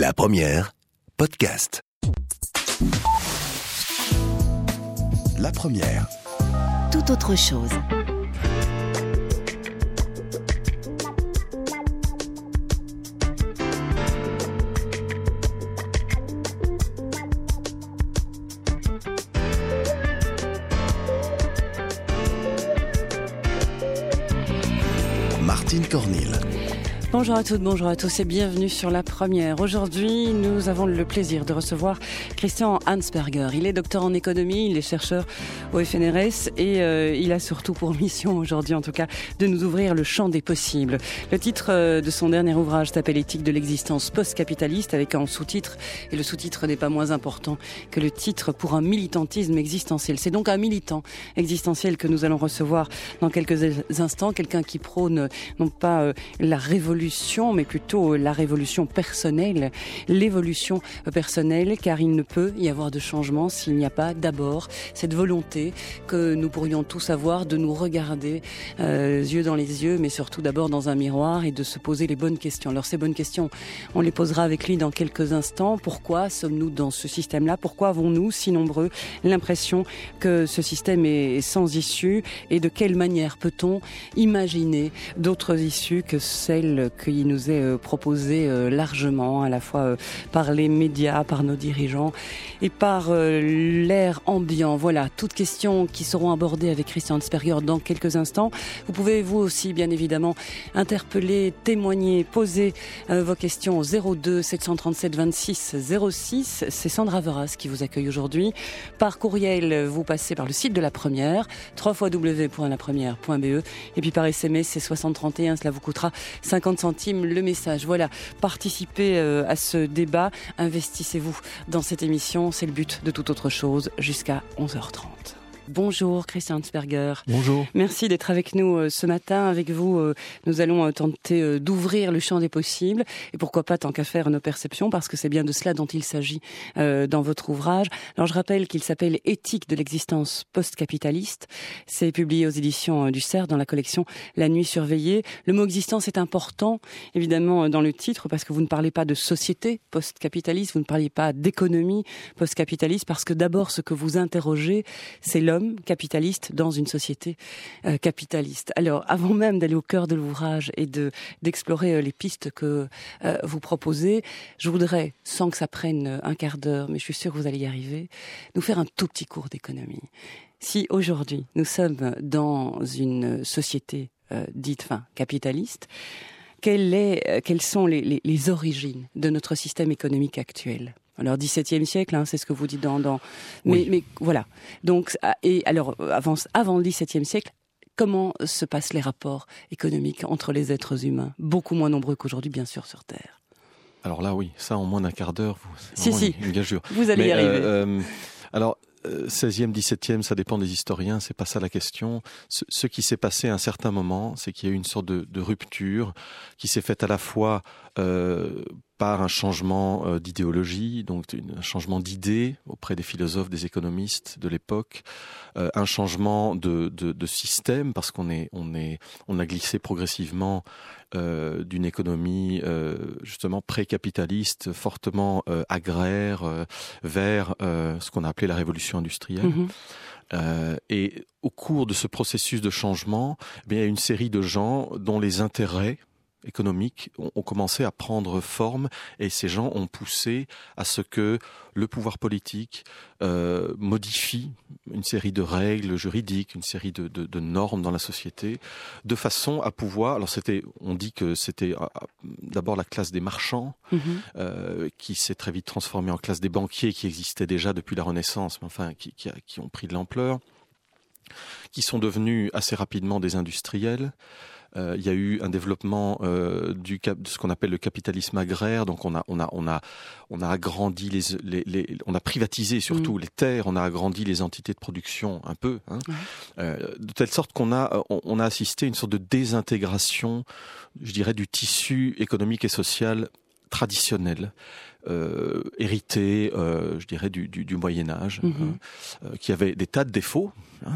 La première, podcast. La première. Tout autre chose. Martine Cornille. Bonjour à toutes, bonjour à tous et bienvenue sur La Première. Aujourd'hui, nous avons le plaisir de recevoir Christian Hansberger. Il est docteur en économie, il est chercheur au FNRS et il a surtout pour mission aujourd'hui, en tout cas, de nous ouvrir le champ des possibles. Le titre de son dernier ouvrage s'appelle Éthique de l'existence post-capitaliste avec un sous-titre, et le sous-titre n'est pas moins important que le titre, pour un militantisme existentiel. C'est donc un militant existentiel que nous allons recevoir dans quelques instants, quelqu'un qui prône non pas la révolution, mais plutôt la révolution personnelle, l'évolution personnelle, car il ne peut y avoir de changement s'il n'y a pas d'abord cette volonté que nous pourrions tous avoir de nous regarder yeux dans les yeux, mais surtout d'abord dans un miroir et de se poser les bonnes questions. Alors ces bonnes questions, on les posera avec lui dans quelques instants. Pourquoi sommes-nous dans ce système-là ? Pourquoi avons-nous, si nombreux, l'impression que ce système est sans issue ? Et de quelle manière peut-on imaginer d'autres issues que celles qui nous est proposée largement, à la fois par les médias, par nos dirigeants et par l'air ambiant. Voilà, toutes questions qui seront abordées avec Christian Hansberger dans quelques instants. Vous pouvez vous aussi, bien évidemment, interpeller, témoigner, poser vos questions au 02 737 26 06. C'est Sandra Veras qui vous accueille aujourd'hui. Par courriel, vous passez par le site de La Première, www.lapremière.be, et puis par SMS, c'est 6031, cela vous coûtera 50 centimes le message. Voilà, participez à ce débat, investissez-vous dans cette émission, c'est le but de toute autre chose, jusqu'à 11h30. Bonjour Christian Hansberger. Bonjour. Merci d'être avec nous ce matin. Avec vous, nous allons tenter d'ouvrir le champ des possibles et pourquoi pas tant qu'à faire nos perceptions, parce que c'est bien de cela dont il s'agit dans votre ouvrage. Alors je rappelle qu'il s'appelle Éthique de l'existence post-capitaliste. C'est publié aux éditions du CERF dans la collection La Nuit surveillée. Le mot existence est important évidemment dans le titre, parce que vous ne parlez pas de société post-capitaliste, vous ne parlez pas d'économie post-capitaliste, parce que d'abord ce que vous interrogez, c'est l'homme capitaliste dans une société capitaliste. Alors, avant même d'aller au cœur de l'ouvrage et d'explorer les pistes que vous proposez, je voudrais, sans que ça prenne un quart d'heure, mais je suis sûre que vous allez y arriver, nous faire un tout petit cours d'économie. Si aujourd'hui, nous sommes dans une société dite capitaliste, quelles sont les origines de notre système économique actuel ? Alors, XVIIe siècle, c'est ce que vous dites mais voilà. Donc, et alors, avant le XVIIe siècle, comment se passent les rapports économiques entre les êtres humains ? Beaucoup moins nombreux qu'aujourd'hui, bien sûr, sur Terre. Alors là, oui, ça, en moins d'un quart d'heure, c'est une gageure. Vous allez y arriver. Alors, 16e, 17e, ça dépend des historiens, c'est pas ça la question. Ce qui s'est passé à un certain moment, c'est qu'il y a eu une sorte de rupture qui s'est faite à la fois par un changement d'idéologie, donc un changement d'idées auprès des philosophes, des économistes de l'époque, un changement de système, parce qu'on a glissé progressivement d'une économie justement pré-capitaliste, fortement agraire, vers ce qu'on a appelé la révolution industrielle. Et au cours de ce processus de changement, il y a une série de gens dont les intérêts économiques ont commencé à prendre forme, et ces gens ont poussé à ce que le pouvoir politique modifie une série de règles juridiques, une série de normes dans la société, de façon à pouvoir... Alors on dit que c'était d'abord la classe des marchands, qui s'est très vite transformée en classe des banquiers, qui existait déjà depuis la Renaissance, mais enfin qui ont pris de l'ampleur, qui sont devenus assez rapidement des industriels. Il y a eu un développement de ce qu'on appelle le capitalisme agraire. Donc on a agrandi on a privatisé surtout les terres, on a agrandi les entités de production un peu, de telle sorte qu'on a assisté à une sorte de désintégration, je dirais, du tissu économique et social traditionnelle, héritée, je dirais, du Moyen-Âge, qui avait des tas de défauts,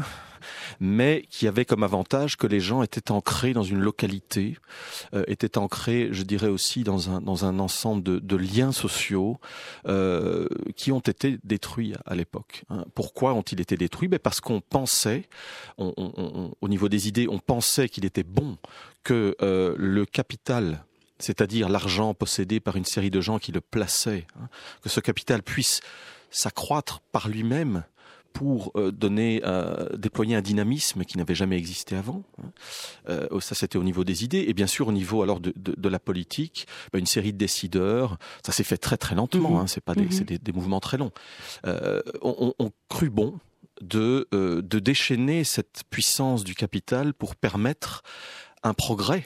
mais qui avait comme avantage que les gens étaient ancrés dans une localité, étaient ancrés, je dirais aussi, dans un ensemble de liens sociaux qui ont été détruits à l'époque. Pourquoi ont-ils été détruits ? Parce qu'on pensait, au niveau des idées, on pensait qu'il était bon que le capital, c'est-à-dire l'argent possédé par une série de gens qui le plaçaient, que ce capital puisse s'accroître par lui-même pour déployer un dynamisme qui n'avait jamais existé avant. Ça, c'était au niveau des idées. Et bien sûr, au niveau alors de la politique, une série de décideurs, ça s'est fait très très lentement, c'est pas c'est des mouvements très longs, ont cru bon de déchaîner cette puissance du capital pour permettre un progrès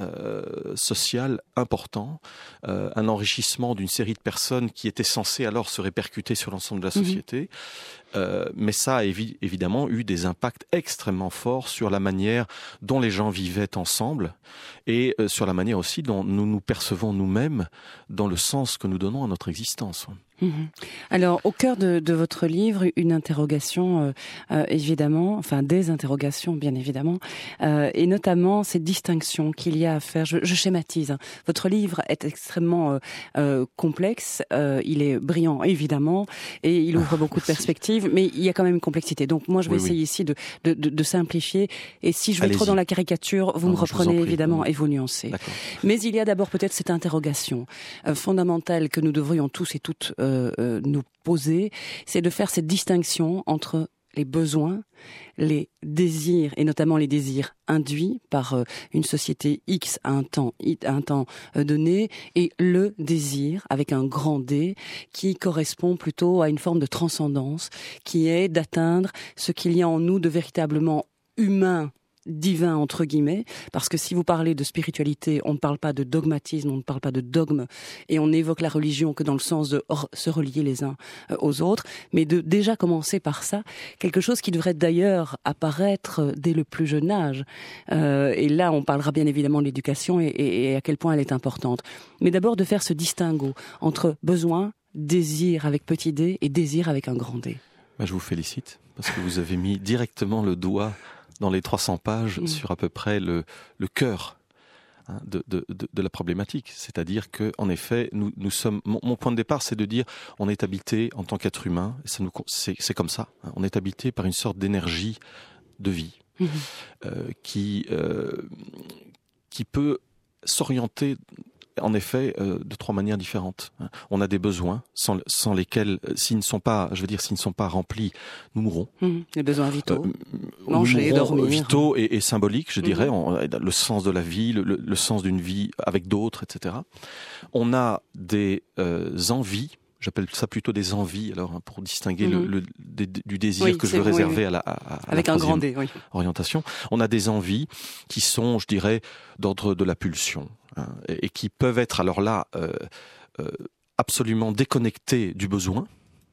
social important, un enrichissement d'une série de personnes qui étaient censées alors se répercuter sur l'ensemble de la société. Mais ça a évidemment eu des impacts extrêmement forts sur la manière dont les gens vivaient ensemble et sur la manière aussi dont nous nous percevons nous-mêmes dans le sens que nous donnons à notre existence. Alors, au cœur de votre livre, une interrogation, évidemment, enfin des interrogations, bien évidemment, et notamment ces distinctions qu'il y a à faire. Je schématise. Votre livre est extrêmement complexe, il est brillant, évidemment, et il ouvre beaucoup de perspectives, mais il y a quand même une complexité. Donc moi, je vais essayer ici de simplifier, et si je vais trop dans la caricature, vous me reprenez évidemment et vous nuancez. Mais il y a d'abord peut-être cette interrogation fondamentale que nous devrions tous et toutes nous poser, c'est de faire cette distinction entre les besoins, les désirs, et notamment les désirs induits par une société X à un temps donné, et le désir, avec un grand D, qui correspond plutôt à une forme de transcendance, qui est d'atteindre ce qu'il y a en nous de véritablement humain, divin entre guillemets, parce que si vous parlez de spiritualité, on ne parle pas de dogmatisme, on ne parle pas de dogme, et on évoque la religion que dans le sens de se relier les uns aux autres, mais de déjà commencer par ça, quelque chose qui devrait d'ailleurs apparaître dès le plus jeune âge. Et là, on parlera bien évidemment de l'éducation et à quel point elle est importante. Mais d'abord de faire ce distinguo entre besoin, désir avec petit d et désir avec un grand D. Je vous félicite, parce que vous avez mis directement le doigt dans les 300 pages sur à peu près le cœur de la problématique. C'est-à-dire que, en effet, nous sommes. Mon point de départ, c'est de dire, on est habité en tant qu'être humain. C'est comme ça. On est habité par une sorte d'énergie de vie qui peut s'orienter. En effet, de 3 manières différentes. On a des besoins sans lesquels, s'ils ne sont pas remplis, nous mourrons. Les besoins vitaux, manger, dormir. Vitaux et symboliques, je dirais, le sens de la vie, le sens d'une vie avec d'autres, etc. On a des envies. J'appelle ça plutôt des envies, alors, pour distinguer du désir que je veux réserver à avec un grand D, orientation. On a des envies qui sont, je dirais, d'ordre de la pulsion, et qui peuvent être, alors là, absolument déconnectées du besoin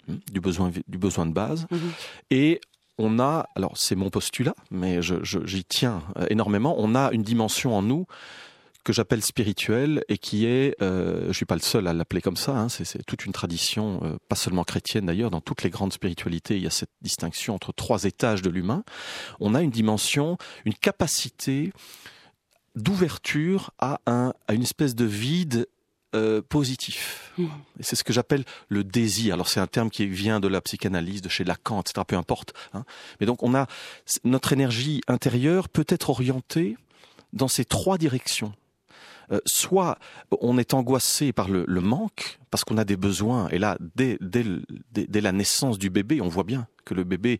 de base. Et on a, alors c'est mon postulat, mais j'y tiens énormément, on a une dimension en nous que j'appelle spirituelle et qui est, je suis pas le seul à l'appeler comme ça, c'est toute une tradition, pas seulement chrétienne d'ailleurs, dans toutes les grandes spiritualités, il y a cette distinction entre 3 étages de l'humain. On a une dimension, une capacité d'ouverture à une espèce de vide positif. Et c'est ce que j'appelle le désir. Alors c'est un terme qui vient de la psychanalyse, de chez Lacan, etc., peu importe. Mais donc on a, notre énergie intérieure peut être orientée dans ces 3 directions. Soit on est angoissé par le manque, parce qu'on a des besoins, et là, dès la naissance du bébé, on voit bien que le bébé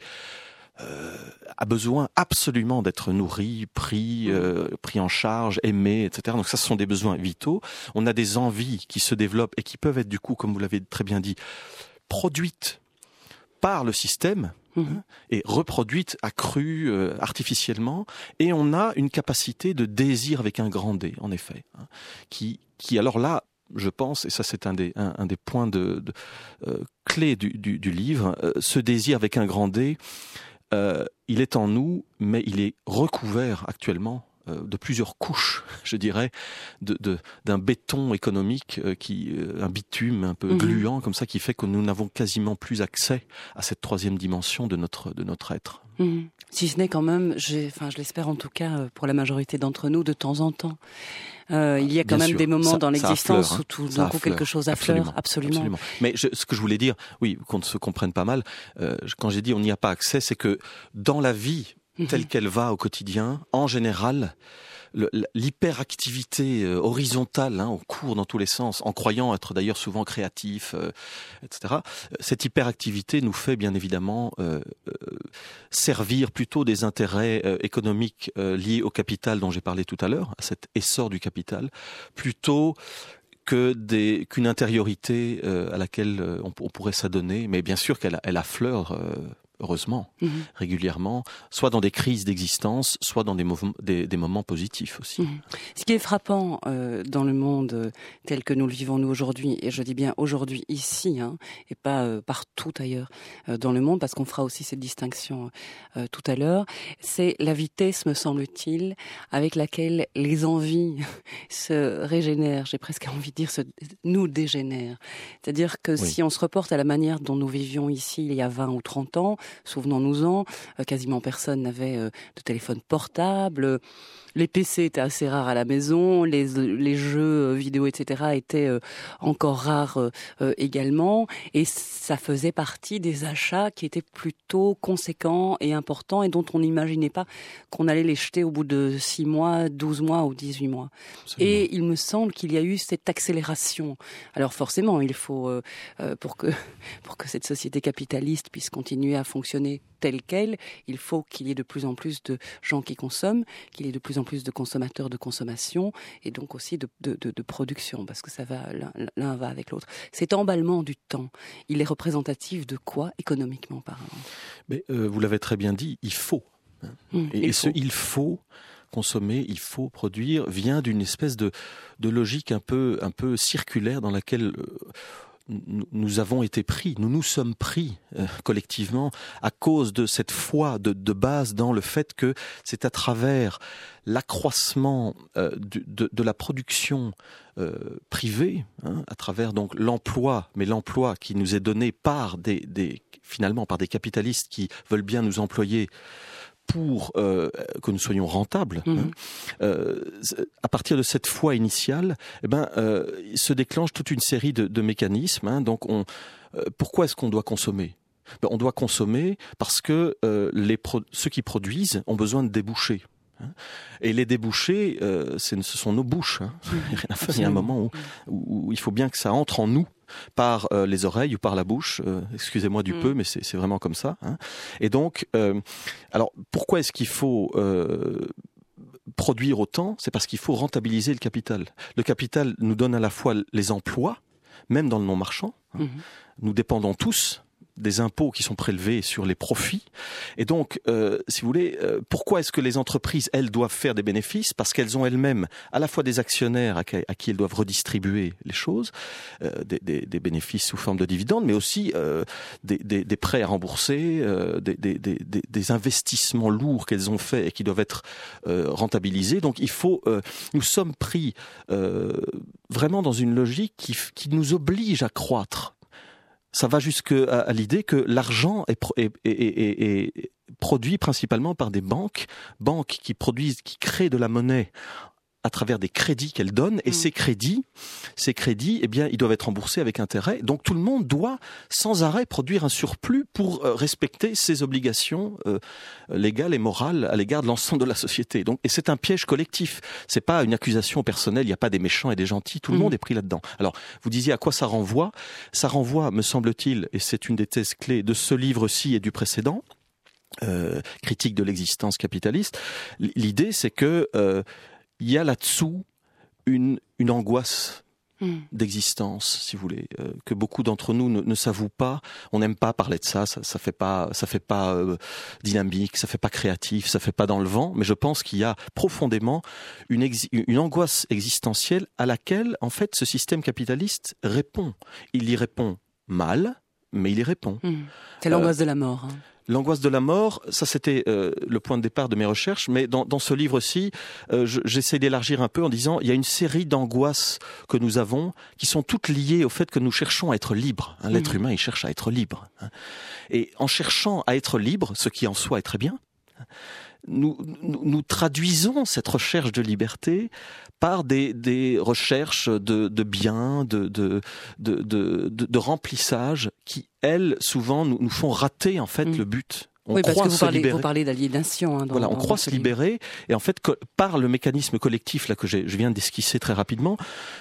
a besoin absolument d'être nourri, pris en charge, aimé, etc. Donc ça, ce sont des besoins vitaux. On a des envies qui se développent et qui peuvent être, du coup, comme vous l'avez très bien dit, produites par le système, et reproduite, accrue artificiellement, et on a une capacité de désir avec un grand D, en effet, qui alors là, je pense, et ça c'est un des points clés du livre, ce désir avec un grand D, il est en nous, mais il est recouvert actuellement de plusieurs couches, je dirais, d'un béton économique, un bitume un peu gluant comme ça, qui fait que nous n'avons quasiment plus accès à cette troisième dimension de notre être. Si ce n'est quand même, je l'espère en tout cas pour la majorité d'entre nous, de temps en temps. Il y a quand même des moments dans l'existence où tout d'un coup quelque chose affleure, absolument. Mais ce que je voulais dire, oui, qu'on se comprenne pas mal, quand j'ai dit on n'y a pas accès, c'est que dans la vie telle qu'elle va au quotidien, en général, l'hyperactivité horizontale, on court dans tous les sens, en croyant être d'ailleurs souvent créatif, etc. Cette hyperactivité nous fait bien évidemment servir plutôt des intérêts économiques liés au capital dont j'ai parlé tout à l'heure, à cet essor du capital, plutôt qu'une intériorité à laquelle on pourrait s'adonner. Mais bien sûr qu'elle affleure heureusement, régulièrement, soit dans des crises d'existence, soit dans des moments positifs aussi. Ce qui est frappant dans le monde tel que nous le vivons nous aujourd'hui, et je dis bien aujourd'hui ici, et pas partout ailleurs dans le monde, parce qu'on fera aussi cette distinction tout à l'heure, c'est la vitesse, me semble-t-il, avec laquelle les envies se régénèrent, j'ai presque envie de dire nous dégénèrent. C'est-à-dire que si on se reporte à la manière dont nous vivions ici il y a 20 ou 30 ans, souvenons-nous-en, quasiment personne n'avait de téléphone portable, les PC étaient assez rares à la maison, les jeux vidéo, etc. étaient encore rares également, et ça faisait partie des achats qui étaient plutôt conséquents et importants et dont on n'imaginait pas qu'on allait les jeter au bout de 6 mois, 12 mois ou 18 mois. Absolument. Et il me semble qu'il y a eu cette accélération. Alors forcément, il faut, pour que cette société capitaliste puisse continuer à fonctionner telle qu'elle, il faut qu'il y ait de plus en plus de gens qui consomment, qu'il y ait de plus en plus de consommateurs de consommation et donc aussi de production, parce que ça va, l'un va avec l'autre. Cet emballement du temps, il est représentatif de quoi économiquement parlant ? Mais vous l'avez très bien dit, il faut. Il faut consommer, il faut produire, vient d'une espèce de logique un peu circulaire dans laquelle nous avons été pris, nous nous sommes pris collectivement à cause de cette foi de base dans le fait que c'est à travers l'accroissement de la production privée, à travers donc l'emploi, mais l'emploi qui nous est donné par finalement par des capitalistes qui veulent bien nous employer pour que nous soyons rentables. À partir de cette foi initiale, se déclenche toute une série de mécanismes. Donc, pourquoi est-ce qu'on doit consommer ? On doit consommer parce que ceux qui produisent ont besoin de débouchés. Et les débouchés, ce sont nos bouches. Il y a un moment où il faut bien que ça entre en nous par les oreilles ou par la bouche. Excusez-moi du peu, mais c'est vraiment comme ça. Et donc, alors pourquoi est-ce qu'il faut produire autant ? C'est parce qu'il faut rentabiliser le capital. Le capital nous donne à la fois les emplois, même dans le non-marchand. Nous dépendons tous des impôts qui sont prélevés sur les profits. Et donc, si vous voulez, pourquoi est-ce que les entreprises, elles, doivent faire des bénéfices ? Parce qu'elles ont elles-mêmes à la fois des actionnaires à qui elles doivent redistribuer les choses, des bénéfices sous forme de dividendes, mais aussi des prêts à rembourser, des investissements lourds qu'elles ont faits et qui doivent être rentabilisés. Donc, nous sommes pris vraiment dans une logique qui nous oblige à croître. Ça va jusqu'à l'idée que l'argent est produit principalement par des banques qui créent de la monnaie à travers des crédits qu'elles donnent, et ces crédits, ils doivent être remboursés avec intérêt. Donc tout le monde doit sans arrêt produire un surplus pour respecter ses obligations légales et morales à l'égard de l'ensemble de la société. Et c'est un piège collectif. C'est pas une accusation personnelle. Il n'y a pas des méchants et des gentils. Tout le monde est pris là-dedans. Alors, vous disiez à quoi ça renvoie ? Ça renvoie, me semble-t-il, et c'est une des thèses clés de ce livre-ci et du précédent, critique de l'existence capitaliste. L'idée, c'est que il y a là-dessous une angoisse d'existence, si vous voulez, que beaucoup d'entre nous ne s'avouent pas. On n'aime pas parler de ça fait pas dynamique, ça fait pas créatif, ça fait pas dans le vent. Mais je pense qu'il y a profondément une angoisse existentielle à laquelle, en fait, ce système capitaliste répond. Il y répond mal, mais il y répond. C'est l'angoisse de la mort. L'angoisse de la mort, ça c'était le point de départ de mes recherches, mais dans ce livre-ci, j'essaie d'élargir un peu en disant il y a une série d'angoisses que nous avons qui sont toutes liées au fait que nous cherchons à être libres. L'être humain, il cherche à être libre. Et en cherchant à être libre, ce qui en soi est très bien, nous traduisons cette recherche de liberté par des recherches de biens, de remplissage qui, elles, souvent nous font rater en fait le but. Oui, parce que vous parlez d'aliénation. On croit se libérer, et en fait, par le mécanisme collectif là que je viens d'esquisser très rapidement,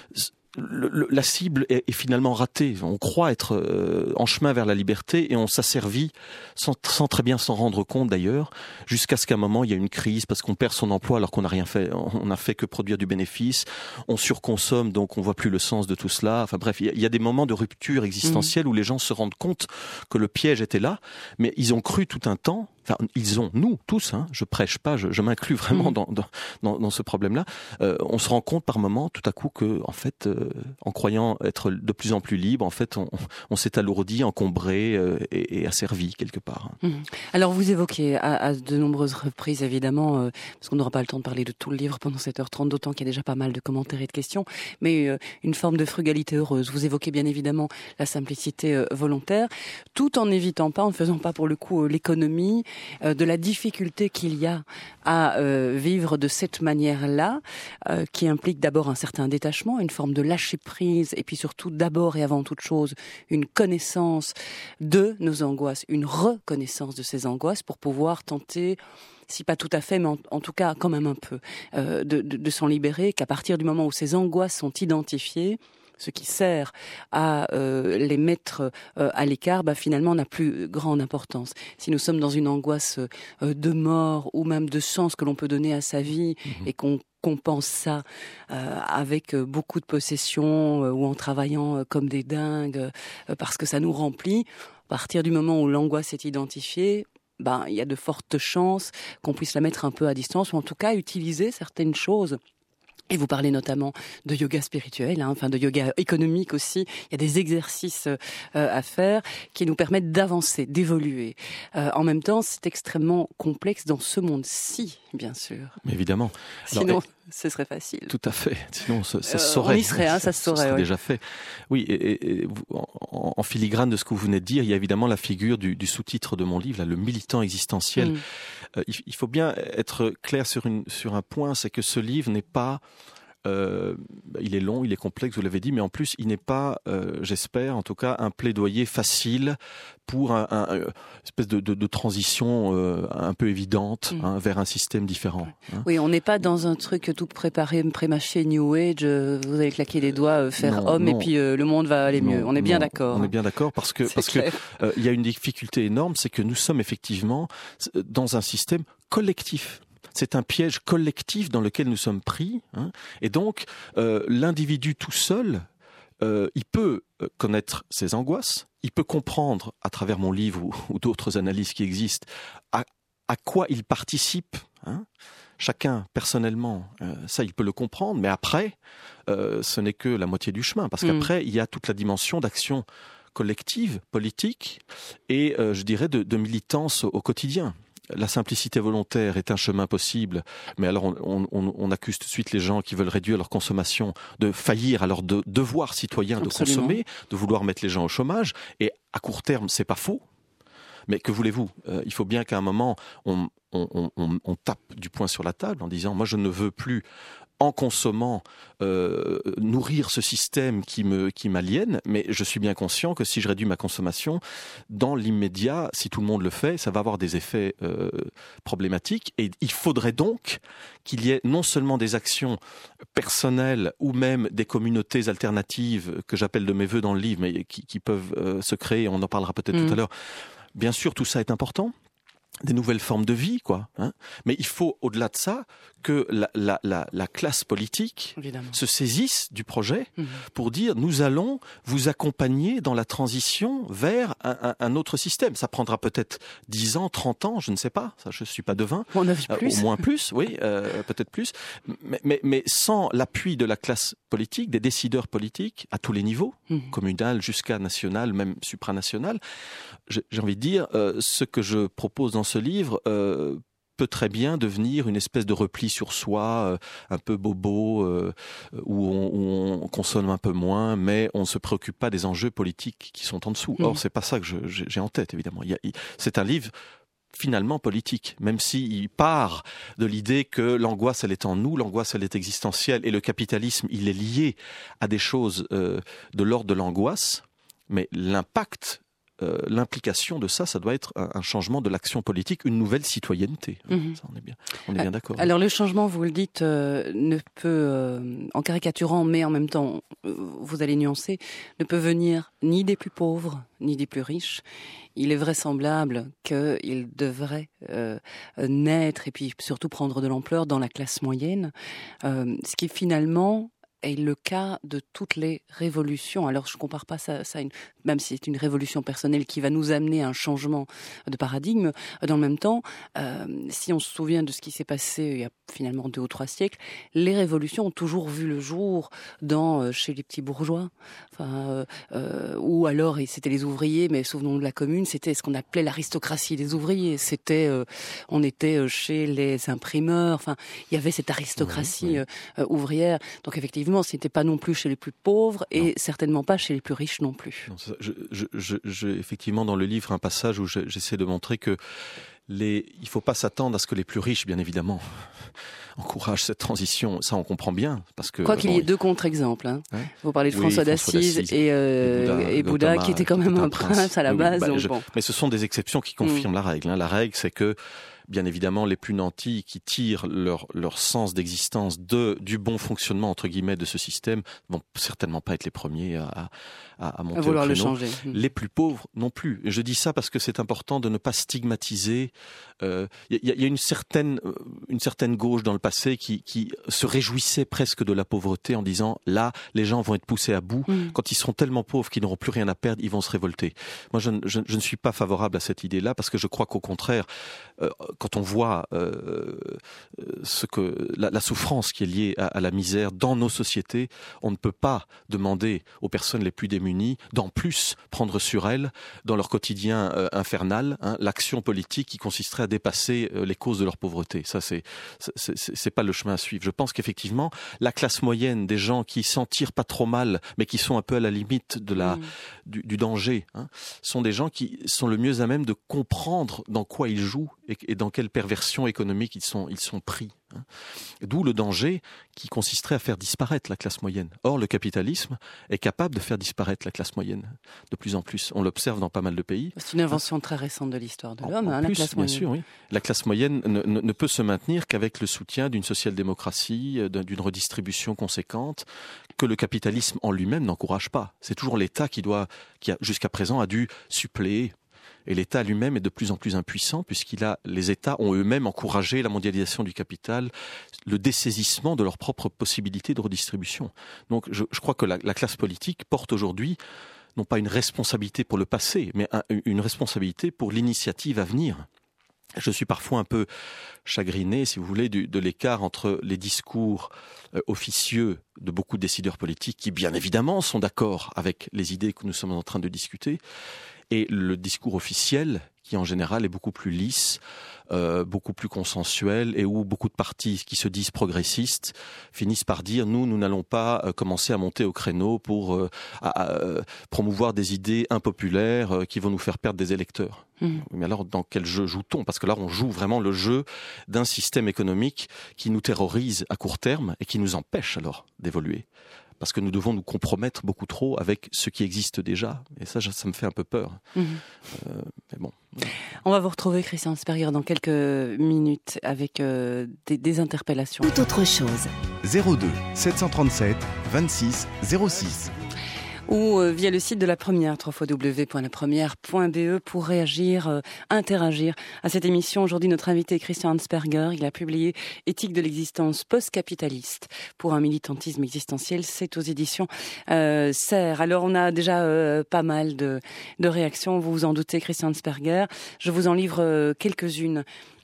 la cible est finalement ratée. On croit être en chemin vers la liberté et on s'asservit sans très bien s'en rendre compte d'ailleurs, jusqu'à ce qu'à un moment il y a une crise parce qu'on perd son emploi alors qu'on n'a rien fait, on n'a fait que produire du bénéfice, on surconsomme donc on voit plus le sens de tout cela. Enfin bref, il y a des moments de rupture existentielle où les gens se rendent compte que le piège était là, mais ils ont cru tout un temps. Enfin, nous tous, je prêche pas, je m'inclus vraiment dans ce problème-là. On se rend compte par moment, tout à coup, que en fait, en croyant être de plus en plus libre, en fait, on s'est alourdi, encombré et asservi quelque part. Alors, vous évoquez à de nombreuses reprises, évidemment, parce qu'on n'aura pas le temps de parler de tout le livre pendant 7h30, d'autant qu'il y a déjà pas mal de commentaires et de questions, mais une forme de frugalité heureuse. Vous évoquez bien évidemment la simplicité volontaire, tout en n'évitant pas, en ne faisant pas pour le coup l'économie de la difficulté qu'il y a à vivre de cette manière-là, qui implique d'abord un certain détachement, une forme de lâcher-prise, et puis surtout, d'abord et avant toute chose, une connaissance de nos angoisses, une reconnaissance de ces angoisses pour pouvoir tenter, si pas tout à fait, mais en tout cas quand même un peu, de s'en libérer, qu'à partir du moment où ces angoisses sont identifiées, ce qui sert à les mettre à l'écart, finalement n'a plus grande importance. Si nous sommes dans une angoisse de mort ou même de sens que l'on peut donner à sa vie et qu'on compense ça avec beaucoup de possessions ou en travaillant comme des dingues parce que ça nous remplit, à partir du moment où l'angoisse est identifiée, il y a de fortes chances qu'on puisse la mettre un peu à distance ou en tout cas utiliser certaines choses. Et vous parlez notamment de yoga spirituel, de yoga économique aussi. Il y a des exercices à faire qui nous permettent d'avancer, d'évoluer. En même temps, c'est extrêmement complexe dans ce monde-ci, bien sûr. Mais évidemment. Sinon, ce serait facile. Tout à fait. Sinon, ça se saurait. On y serait, ça se saurait. Ça serait déjà fait. Oui, et en filigrane de ce que vous venez de dire, il y a évidemment la figure du sous-titre de mon livre, là, le militant existentiel. Il faut bien être clair sur un point, c'est que ce livre n'est pas... il est long, il est complexe, vous l'avez dit, mais en plus, il n'est pas, j'espère, en tout cas, un plaidoyer facile pour une espèce de transition un peu évidente vers un système différent. Oui, on n'est pas dans un truc tout préparé, pré-mâché, New Age, vous allez claquer les doigts, faire homme, et puis le monde va aller mieux. On est bien d'accord. On est bien d'accord parce que il y a une difficulté énorme, c'est que nous sommes effectivement dans un système collectif. C'est un piège collectif dans lequel nous sommes pris, et donc l'individu tout seul, il peut connaître ses angoisses, il peut comprendre à travers mon livre ou d'autres analyses qui existent à quoi il participe. Chacun personnellement, ça il peut le comprendre, mais après, ce n'est que la moitié du chemin, parce qu'après il y a toute la dimension d'action collective, politique, et je dirais de militance au quotidien. La simplicité volontaire est un chemin possible, mais alors on accuse tout de suite les gens qui veulent réduire leur consommation de faillir à leur devoir citoyen de consommer, de vouloir mettre les gens au chômage, et à court terme, c'est pas faux. Mais que voulez-vous ? Il faut bien qu'à un moment, on tape du poing sur la table en disant « moi je ne veux plus ». En consommant, nourrir ce système qui m'aliène, mais je suis bien conscient que si je réduis ma consommation, dans l'immédiat, si tout le monde le fait, ça va avoir des effets problématiques. Et il faudrait donc qu'il y ait non seulement des actions personnelles ou même des communautés alternatives que j'appelle de mes vœux dans le livre, mais qui peuvent se créer, on en parlera peut-être tout à l'heure. Bien sûr, tout ça est important. des nouvelles formes de vie, quoi. Hein. Mais il faut, au-delà de ça, que la classe politique se saisisse du projet pour dire nous allons vous accompagner dans la transition vers un autre système. Ça prendra peut-être 10 ans, 30 ans, je ne sais pas. Ça, je suis pas devin. On a vu plus. Au moins plus, oui, peut-être plus. Mais sans l'appui de la classe politique, des décideurs politiques à tous les niveaux, communal jusqu'à national, même supranational, j'ai envie de dire, ce que je propose dans ce livre peut très bien devenir une espèce de repli sur soi, un peu bobo, où on consomme un peu moins, mais on ne se préoccupe pas des enjeux politiques qui sont en dessous. Or, c'est pas ça que j'ai en tête, évidemment. C'est un livre finalement politique, même s'il part de l'idée que l'angoisse, elle est en nous, l'angoisse, elle est existentielle, et le capitalisme, il est lié à des choses de l'ordre de l'angoisse, mais l'impact, l'implication de ça doit être un changement de l'action politique, une nouvelle citoyenneté. Ça, on est bien d'accord. Alors le changement, vous le dites, ne peut, en caricaturant, mais en même temps, vous allez nuancer, ne peut venir ni des plus pauvres, ni des plus riches. Il est vraisemblable qu'il devrait naître et puis surtout prendre de l'ampleur dans la classe moyenne, ce qui finalement est le cas de toutes les révolutions. Alors je compare pas ça à même si c'est une révolution personnelle qui va nous amener à un changement de paradigme, dans le même temps, si on se souvient de ce qui s'est passé il y a finalement 2 ou 3 siècles, les révolutions ont toujours vu le jour chez les petits bourgeois, ou alors c'était les ouvriers, mais souvenons de la Commune, c'était ce qu'on appelait l'aristocratie des ouvriers. On était chez les imprimeurs, enfin il y avait cette aristocratie ouvrière. Donc effectivement, c'était pas non plus chez les plus pauvres et certainement pas chez les plus riches non plus. Non, effectivement, dans le livre, un passage où j'essaie de montrer que il faut pas s'attendre à ce que les plus riches, bien évidemment, encouragent cette transition. Ça, on comprend bien. Parce que, qu'il y ait 2 contre-exemples. Hein. Ouais. Vous parlez de François d'Assise et Bouddha, qui était quand même un prince à la base. Mais ce sont des exceptions qui confirment la règle. Hein. La règle, c'est que bien évidemment, les plus nantis qui tirent leur sens d'existence du bon fonctionnement, entre guillemets, de ce système, vont certainement pas être les premiers à monter au créneau. Le changer. Les plus pauvres non plus. Et je dis ça parce que c'est important de ne pas stigmatiser. Il y a une certaine gauche dans le passé qui se réjouissait presque de la pauvreté en disant là, les gens vont être poussés à bout. Quand ils seront tellement pauvres qu'ils n'auront plus rien à perdre, ils vont se révolter. Moi, je ne suis pas favorable à cette idée-là parce que je crois qu'au contraire, quand on voit la souffrance qui est liée à la misère dans nos sociétés, on ne peut pas demander aux personnes les plus démunies d'en plus prendre sur elles, dans leur quotidien infernal, l'action politique qui consisterait à dépasser les causes de leur pauvreté. Ça, c'est pas le chemin à suivre. Je pense qu'effectivement, la classe moyenne, des gens qui s'en tirent pas trop mal, mais qui sont un peu à la limite du danger, sont des gens qui sont le mieux à même de comprendre dans quoi ils jouent et dans quelle perversion économique ils sont pris. D'où le danger qui consisterait à faire disparaître la classe moyenne. Or, le capitalisme est capable de faire disparaître la classe moyenne de plus en plus. On l'observe dans pas mal de pays. C'est une invention très récente de l'histoire de l'homme, la classe moyenne. Bien sûr, oui. La classe moyenne ne peut se maintenir qu'avec le soutien d'une social-démocratie, d'une redistribution conséquente, que le capitalisme en lui-même n'encourage pas. C'est toujours l'État qui jusqu'à présent a dû suppléer. Et l'État lui-même est de plus en plus impuissant les États ont eux-mêmes encouragé la mondialisation du capital, le dessaisissement de leurs propres possibilités de redistribution. Donc je crois que la classe politique porte aujourd'hui non pas une responsabilité pour le passé, mais une responsabilité pour l'initiative à venir. Je suis parfois un peu chagriné, si vous voulez, de l'écart entre les discours officieux de beaucoup de décideurs politiques qui, bien évidemment, sont d'accord avec les idées que nous sommes en train de discuter, et le discours officiel qui en général est beaucoup plus lisse, beaucoup plus consensuel, et où beaucoup de partis qui se disent progressistes finissent par dire nous n'allons pas commencer à monter au créneau pour promouvoir des idées impopulaires qui vont nous faire perdre des électeurs. Mais alors dans quel jeu joue-t-on ? Parce que là on joue vraiment le jeu d'un système économique qui nous terrorise à court terme et qui nous empêche alors d'évoluer. Parce que nous devons nous compromettre beaucoup trop avec ce qui existe déjà. Et ça me fait un peu peur. Mais bon. On va vous retrouver, Christian Ansperger, dans quelques minutes avec des interpellations. Tout autre chose. 02 737 26 06. ou via le site de La Première, www.lapremière.be pour réagir, interagir à cette émission. Aujourd'hui, notre invité est Christian Arnsperger. Il a publié Éthique de l'existence post-capitaliste pour un militantisme existentiel. C'est aux éditions Serre. Alors, on a déjà pas mal de réactions. Vous vous en doutez, Christian Arnsperger. Je vous en livre quelques-unes.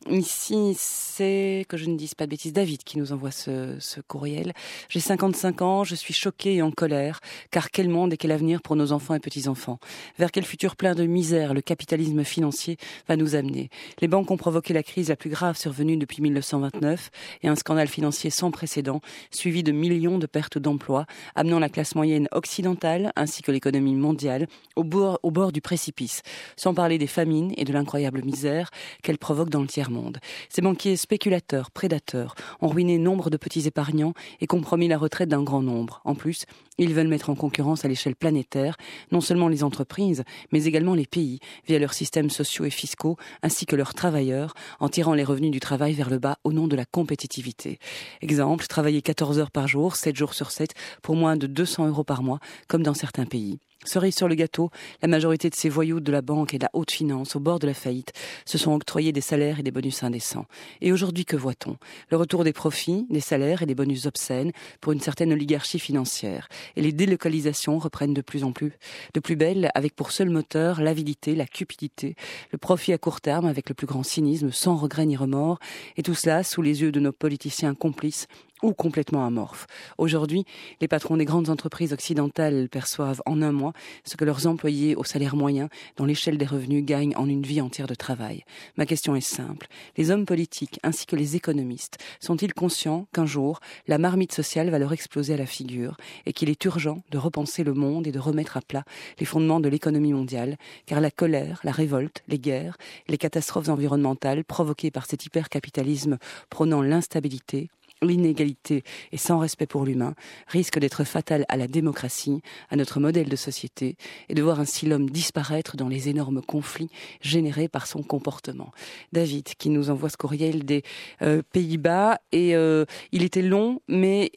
Ici, c'est, que je ne dise pas de bêtises, David qui nous envoie ce courriel. J'ai 55 ans, je suis choqué et en colère, car quel monde et quel avenir pour nos enfants et petits-enfants? Vers quel futur plein de misère le capitalisme financier va nous amener? Les banques ont provoqué la crise la plus grave survenue depuis 1929 et un scandale financier sans précédent, suivi de millions de pertes d'emplois, amenant la classe moyenne occidentale ainsi que l'économie mondiale au bord du précipice, sans parler des famines et de l'incroyable misère qu'elles provoquent dans le tiers-monde. Ces banquiers spéculateurs, prédateurs, ont ruiné nombre de petits épargnants et compromis la retraite d'un grand nombre. En plus, ils veulent mettre en concurrence à l'échelle planétaire non seulement les entreprises, mais également les pays, via leurs systèmes sociaux et fiscaux, ainsi que leurs travailleurs, en tirant les revenus du travail vers le bas au nom de la compétitivité. Exemple, travailler 14 heures par jour, 7 jours sur 7, pour moins de 200 € par mois, comme dans certains pays. Cerise sur le gâteau, la majorité de ces voyous de la banque et de la haute finance, au bord de la faillite, se sont octroyés des salaires et des bonus indécents. Et aujourd'hui, que voit-on? Le retour des profits, des salaires et des bonus obscènes pour une certaine oligarchie financière. Et les délocalisations reprennent de plus belle, avec pour seul moteur l'avidité, la cupidité, le profit à court terme avec le plus grand cynisme, sans regret ni remords, et tout cela sous les yeux de nos politiciens complices ou complètement amorphes. Aujourd'hui, les patrons des grandes entreprises occidentales perçoivent en un mois ce que leurs employés au salaire moyen, dans l'échelle des revenus, gagnent en une vie entière de travail. Ma question est simple. Les hommes politiques ainsi que les économistes sont-ils conscients qu'un jour, la marmite sociale va leur exploser à la figure et qu'il est urgent de repenser le monde et de remettre à plat les fondements de l'économie mondiale, car la colère, la révolte, les guerres, les catastrophes environnementales provoquées par cet hypercapitalisme prônant l'instabilité, l'inégalité et sans respect pour l'humain risque d'être fatale à la démocratie, à notre modèle de société, et de voir ainsi l'homme disparaître dans les énormes conflits générés par son comportement. David, qui nous envoie ce courriel des Pays-Bas, et il était long, mais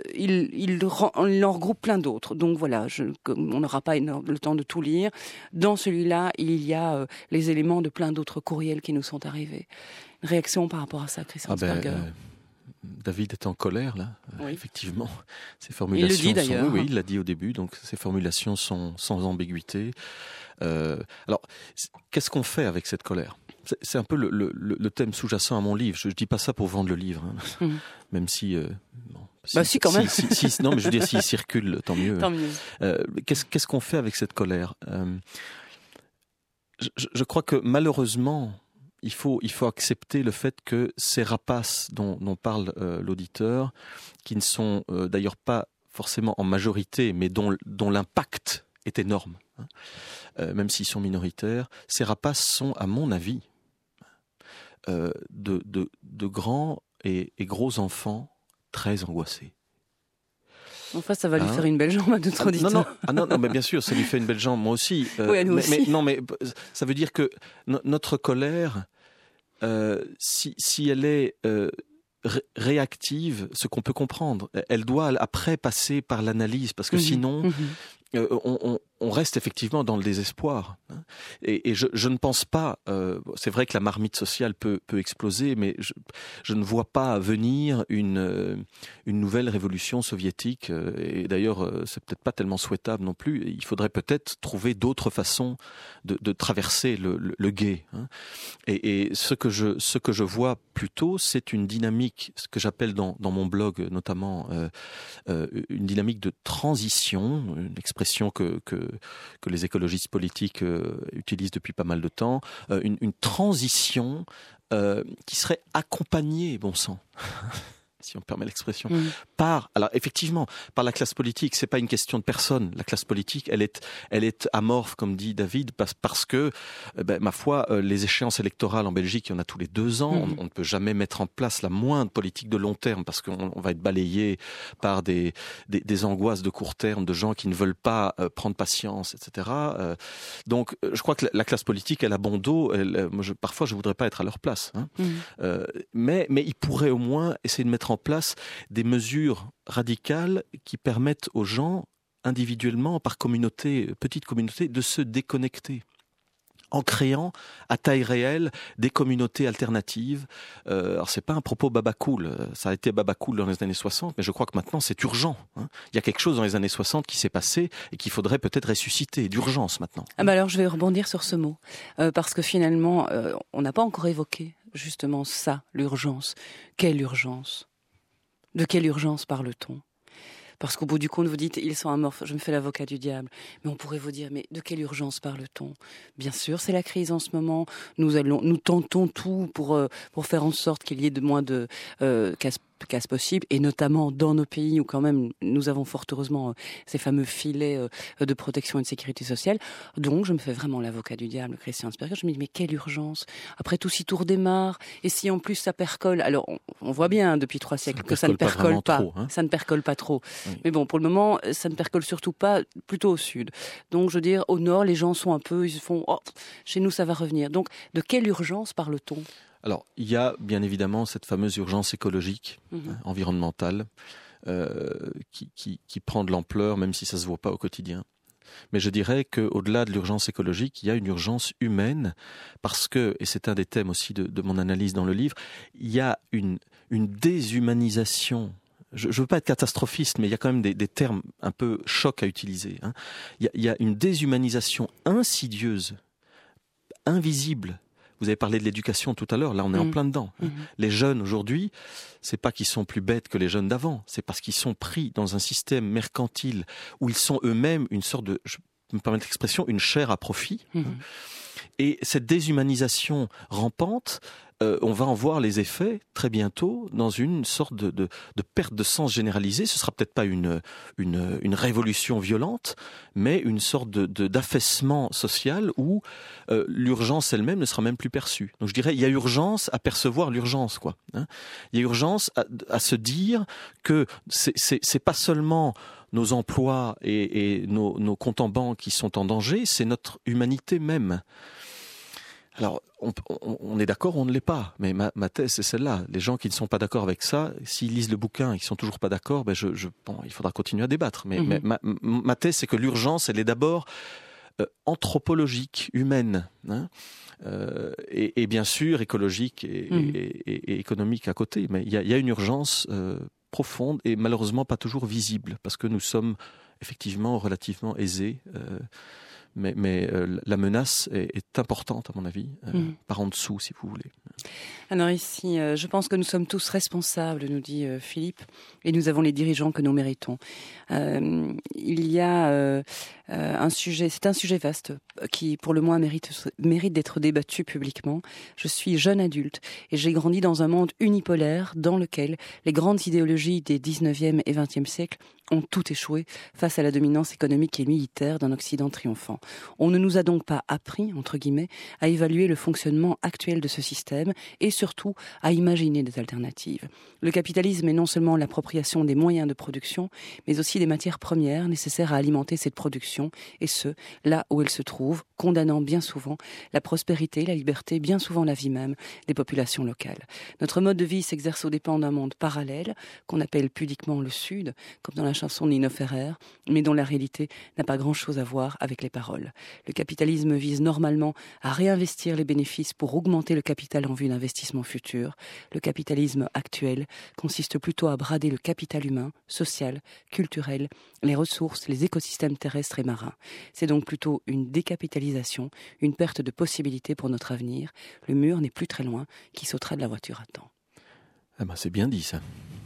il en regroupe plein d'autres. Donc voilà, on n'aura pas le temps de tout lire. Dans celui-là, il y a les éléments de plein d'autres courriels qui nous sont arrivés. Une réaction par rapport à ça, Christian Arnsperger? David est en colère, là. Oui. Effectivement. Ces formulations il le dit d'ailleurs. Oui, il l'a dit au début, donc ces formulations sont sans ambiguïté. Alors, qu'est-ce qu'on fait avec cette colère? C'est un peu le thème sous-jacent à mon livre. Je ne dis pas ça pour vendre le livre, hein. Même si... si, quand même. Non, mais je veux dire, s'il circule, tant mieux. Tant mieux. Qu'est-ce qu'on fait avec cette colère? Je crois que malheureusement... Il faut accepter le fait que ces rapaces dont parle l'auditeur, qui ne sont d'ailleurs pas forcément en majorité, mais dont l'impact est énorme, hein, même s'ils sont minoritaires, ces rapaces sont, à mon avis, de grands et gros enfants très angoissés. Enfin, ça va lui faire une belle jambe à notre auditeur. Non, mais bien sûr, ça lui fait une belle jambe, moi aussi. Oui, à nous aussi. Mais ça veut dire que notre colère, si elle est réactive, ce qu'on peut comprendre, elle doit après passer par l'analyse, parce que sinon, on reste effectivement dans le désespoir. Et je ne pense pas, c'est vrai que la marmite sociale peut exploser, mais je ne vois pas venir une nouvelle révolution soviétique. Et d'ailleurs, c'est peut-être pas tellement souhaitable non plus. Il faudrait peut-être trouver d'autres façons de traverser le gué. Et ce que je vois plutôt, c'est une dynamique, ce que j'appelle dans mon blog notamment, une dynamique de transition, une expression que les écologistes politiques utilisent depuis pas mal de temps, une transition qui serait accompagnée, bon sang, si on permet l'expression, alors effectivement, par la classe politique. C'est pas une question de personne. La classe politique, elle est amorphe, comme dit David, parce que, ma foi, les échéances électorales en Belgique, il y en a tous les 2 ans. On ne peut jamais mettre en place la moindre politique de long terme parce qu'on va être balayé par des angoisses de court terme de gens qui ne veulent pas prendre patience, etc. Donc, je crois que la classe politique, elle a bon dos. Parfois, je voudrais pas être à leur place. Hein. Mais ils pourraient au moins essayer de mettre en place des mesures radicales qui permettent aux gens individuellement, par communauté, petite communauté, de se déconnecter en créant à taille réelle des communautés alternatives. Alors c'est pas un propos babacool, ça a été babacool dans les années 60, mais je crois que maintenant c'est urgent. Il y a quelque chose dans les années 60 qui s'est passé et qu'il faudrait peut-être ressusciter, d'urgence maintenant. Ah bah alors je vais rebondir sur ce mot, parce que finalement on n'a pas encore évoqué justement ça, l'urgence. Quelle urgence ? De quelle urgence parle-t-on ? Parce qu'au bout du compte, vous dites, ils sont amorphes, je me fais l'avocat du diable. Mais on pourrait vous dire, mais de quelle urgence parle-t-on ? Bien sûr, c'est la crise en ce moment. Nous tentons tout pour faire en sorte qu'il y ait de moins de casse possible, et notamment dans nos pays où quand même nous avons fort heureusement ces fameux filets de protection et de sécurité sociale. Donc je me fais vraiment l'avocat du diable, Christian Ansperger. Je me dis, mais quelle urgence ? Après tout, si tout redémarre, et si en plus ça percole, alors on voit bien depuis 3 siècles que ça ne percole pas, ça ne percole pas trop. Oui. Mais bon, pour le moment, ça ne percole surtout pas, plutôt au sud. Donc je veux dire, au nord, les gens sont un peu, ils se font, oh, chez nous ça va revenir. Donc de quelle urgence parle-t-on ? Alors, il y a bien évidemment cette fameuse urgence écologique, environnementale, qui prend de l'ampleur, même si ça ne se voit pas au quotidien. Mais je dirais qu'au-delà de l'urgence écologique, il y a une urgence humaine, parce que, et c'est un des thèmes aussi de mon analyse dans le livre, il y a une déshumanisation. Je ne veux pas être catastrophiste, mais il y a quand même des termes un peu chocs à utiliser. Il y a une déshumanisation insidieuse, invisible. Vous avez parlé de l'éducation tout à l'heure, là on est en plein dedans. Les jeunes aujourd'hui, c'est pas qu'ils sont plus bêtes que les jeunes d'avant, c'est parce qu'ils sont pris dans un système mercantile où ils sont eux-mêmes une sorte de, je me permets l'expression, une chair à profit. Et cette déshumanisation rampante, on va en voir les effets très bientôt dans une sorte de perte de sens généralisée. Ce sera peut-être pas une révolution violente, mais une sorte d'affaissement social où l'urgence elle-même ne sera même plus perçue. Donc je dirais, il y a urgence à percevoir l'urgence, quoi. Il y a urgence à se dire que c'est pas seulement nos emplois et nos comptes en banque qui sont en danger, c'est notre humanité même. Alors, on est d'accord ou on ne l'est pas, mais ma thèse c'est celle-là. Les gens qui ne sont pas d'accord avec ça, s'ils lisent le bouquin et qu'ils sont toujours pas d'accord, ben il faudra continuer à débattre. Mais ma thèse c'est que l'urgence, elle est d'abord anthropologique, humaine, et bien sûr écologique et économique à côté. Mais il y a une urgence profonde et malheureusement pas toujours visible, parce que nous sommes effectivement relativement aisés. Mais la menace est importante à mon avis, par en dessous si vous voulez. Alors ici, je pense que nous sommes tous responsables, nous dit Philippe, et nous avons les dirigeants que nous méritons. Il y a un sujet, c'est un sujet vaste qui pour le moins mérite d'être débattu publiquement. Je suis jeune adulte et j'ai grandi dans un monde unipolaire dans lequel les grandes idéologies des 19e et 20e siècles ont tout échoué face à la dominance économique et militaire d'un Occident triomphant. On ne nous a donc pas appris, entre guillemets, à évaluer le fonctionnement actuel de ce système et surtout à imaginer des alternatives. Le capitalisme est non seulement l'appropriation des moyens de production, mais aussi des matières premières nécessaires à alimenter cette production, et ce, là où elle se trouve, condamnant bien souvent la prospérité, la liberté, bien souvent la vie même des populations locales. Notre mode de vie s'exerce aux dépens d'un monde parallèle, qu'on appelle pudiquement le Sud, comme dans la chanson de Nino Ferrer, mais dont la réalité n'a pas grand-chose à voir avec les paroles. Le capitalisme vise normalement à réinvestir les bénéfices pour augmenter le capital en vue d'investissements futurs. Le capitalisme actuel consiste plutôt à brader le capital humain, social, culturel, les ressources, les écosystèmes terrestres et marins. C'est donc plutôt une décapitalisation, une perte de possibilités pour notre avenir. Le mur n'est plus très loin, qui sautera de la voiture à temps. Ah ben c'est bien dit ça.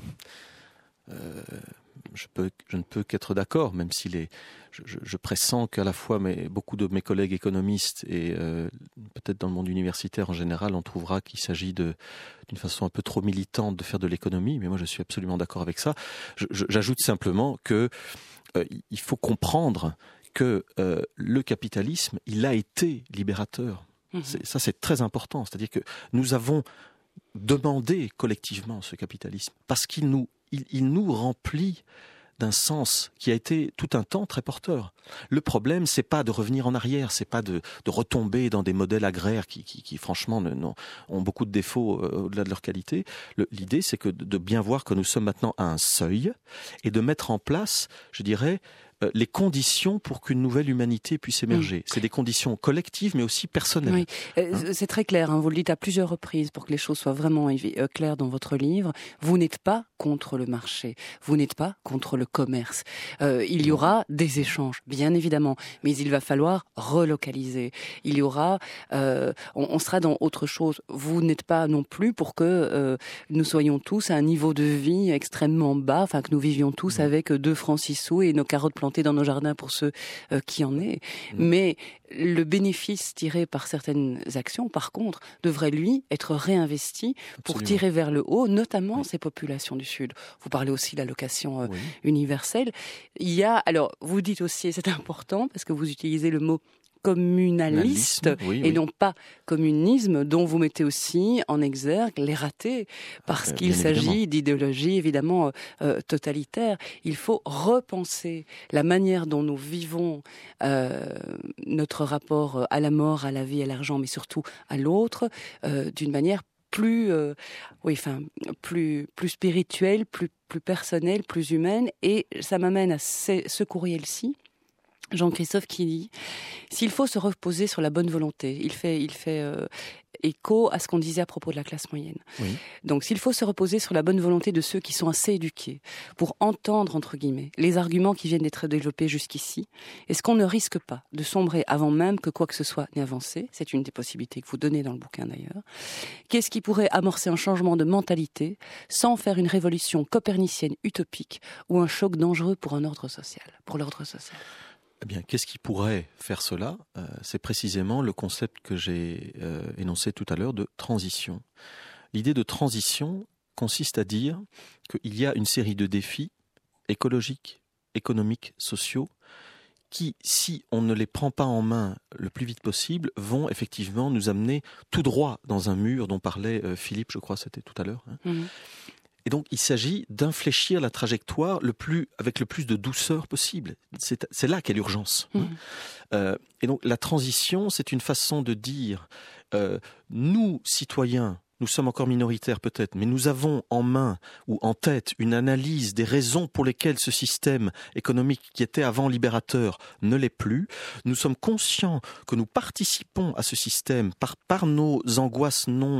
Je ne peux qu'être d'accord, même si je pressens qu'à la fois beaucoup de mes collègues économistes et peut-être dans le monde universitaire en général, on trouvera qu'il s'agit d'une façon un peu trop militante de faire de l'économie, mais moi je suis absolument d'accord avec ça. J'ajoute simplement que il faut comprendre que le capitalisme, il a été libérateur. Ça c'est très important, c'est-à-dire que nous avons demandé collectivement ce capitalisme parce qu'il nous remplit d'un sens qui a été tout un temps très porteur. Le problème, c'est pas de revenir en arrière, c'est pas de retomber dans des modèles agraires qui franchement ont beaucoup de défauts au-delà de leur qualité. L'idée, c'est que de bien voir que nous sommes maintenant à un seuil et de mettre en place, je dirais, les conditions pour qu'une nouvelle humanité puisse émerger. C'est des conditions collectives, mais aussi personnelles. Oui. C'est très clair, vous le dites à plusieurs reprises pour que les choses soient vraiment claires dans votre livre. Vous n'êtes pas contre le marché, vous n'êtes pas contre le commerce. Il y aura des échanges, bien évidemment, mais il va falloir relocaliser. Il y aura, on sera dans autre chose. Vous n'êtes pas non plus pour que nous soyons tous à un niveau de vie extrêmement bas, que nous vivions tous avec 2 francs 6 sous et nos carottes plantées dans nos jardins pour ceux qui en est. Mais le bénéfice tiré par certaines actions, par contre, devrait, lui, être réinvesti pour tirer vers le haut, notamment ces populations du Sud. Vous parlez aussi de l'allocation universelle. Il y a, alors, vous dites aussi, et c'est important, parce que vous utilisez le mot communaliste et non pas communisme, dont vous mettez aussi en exergue les ratés, parce qu'il s'agit d'idéologie évidemment totalitaire. Il faut repenser la manière dont nous vivons notre rapport à la mort, à la vie, à l'argent, mais surtout à l'autre, d'une manière plus spirituelle, plus personnelle, plus humaine. Et ça m'amène à ce courriel-ci. Jean-Christophe qui dit « S'il faut se reposer sur la bonne volonté », il fait écho à ce qu'on disait à propos de la classe moyenne. Oui. Donc s'il faut se reposer sur la bonne volonté de ceux qui sont assez éduqués pour entendre, entre guillemets, les arguments qui viennent d'être développés jusqu'ici, est-ce qu'on ne risque pas de sombrer avant même que quoi que ce soit n'ait avancé ? C'est une des possibilités que vous donnez dans le bouquin d'ailleurs. Qu'est-ce qui pourrait amorcer un changement de mentalité sans faire une révolution copernicienne utopique ou un choc dangereux pour l'ordre social ? Eh bien, qu'est-ce qui pourrait faire cela ? C'est précisément le concept que j'ai énoncé tout à l'heure de transition. L'idée de transition consiste à dire qu'il y a une série de défis écologiques, économiques, sociaux, qui, si on ne les prend pas en main le plus vite possible, vont effectivement nous amener tout droit dans un mur dont parlait Philippe, je crois, c'était tout à l'heure. Et donc, il s'agit d'infléchir la trajectoire avec le plus de douceur possible. C'est là qu'est l'urgence. Et donc, la transition, c'est une façon de dire, nous, citoyens, nous sommes encore minoritaires peut-être, mais nous avons en main ou en tête une analyse des raisons pour lesquelles ce système économique qui était avant libérateur ne l'est plus. Nous sommes conscients que nous participons à ce système par nos angoisses non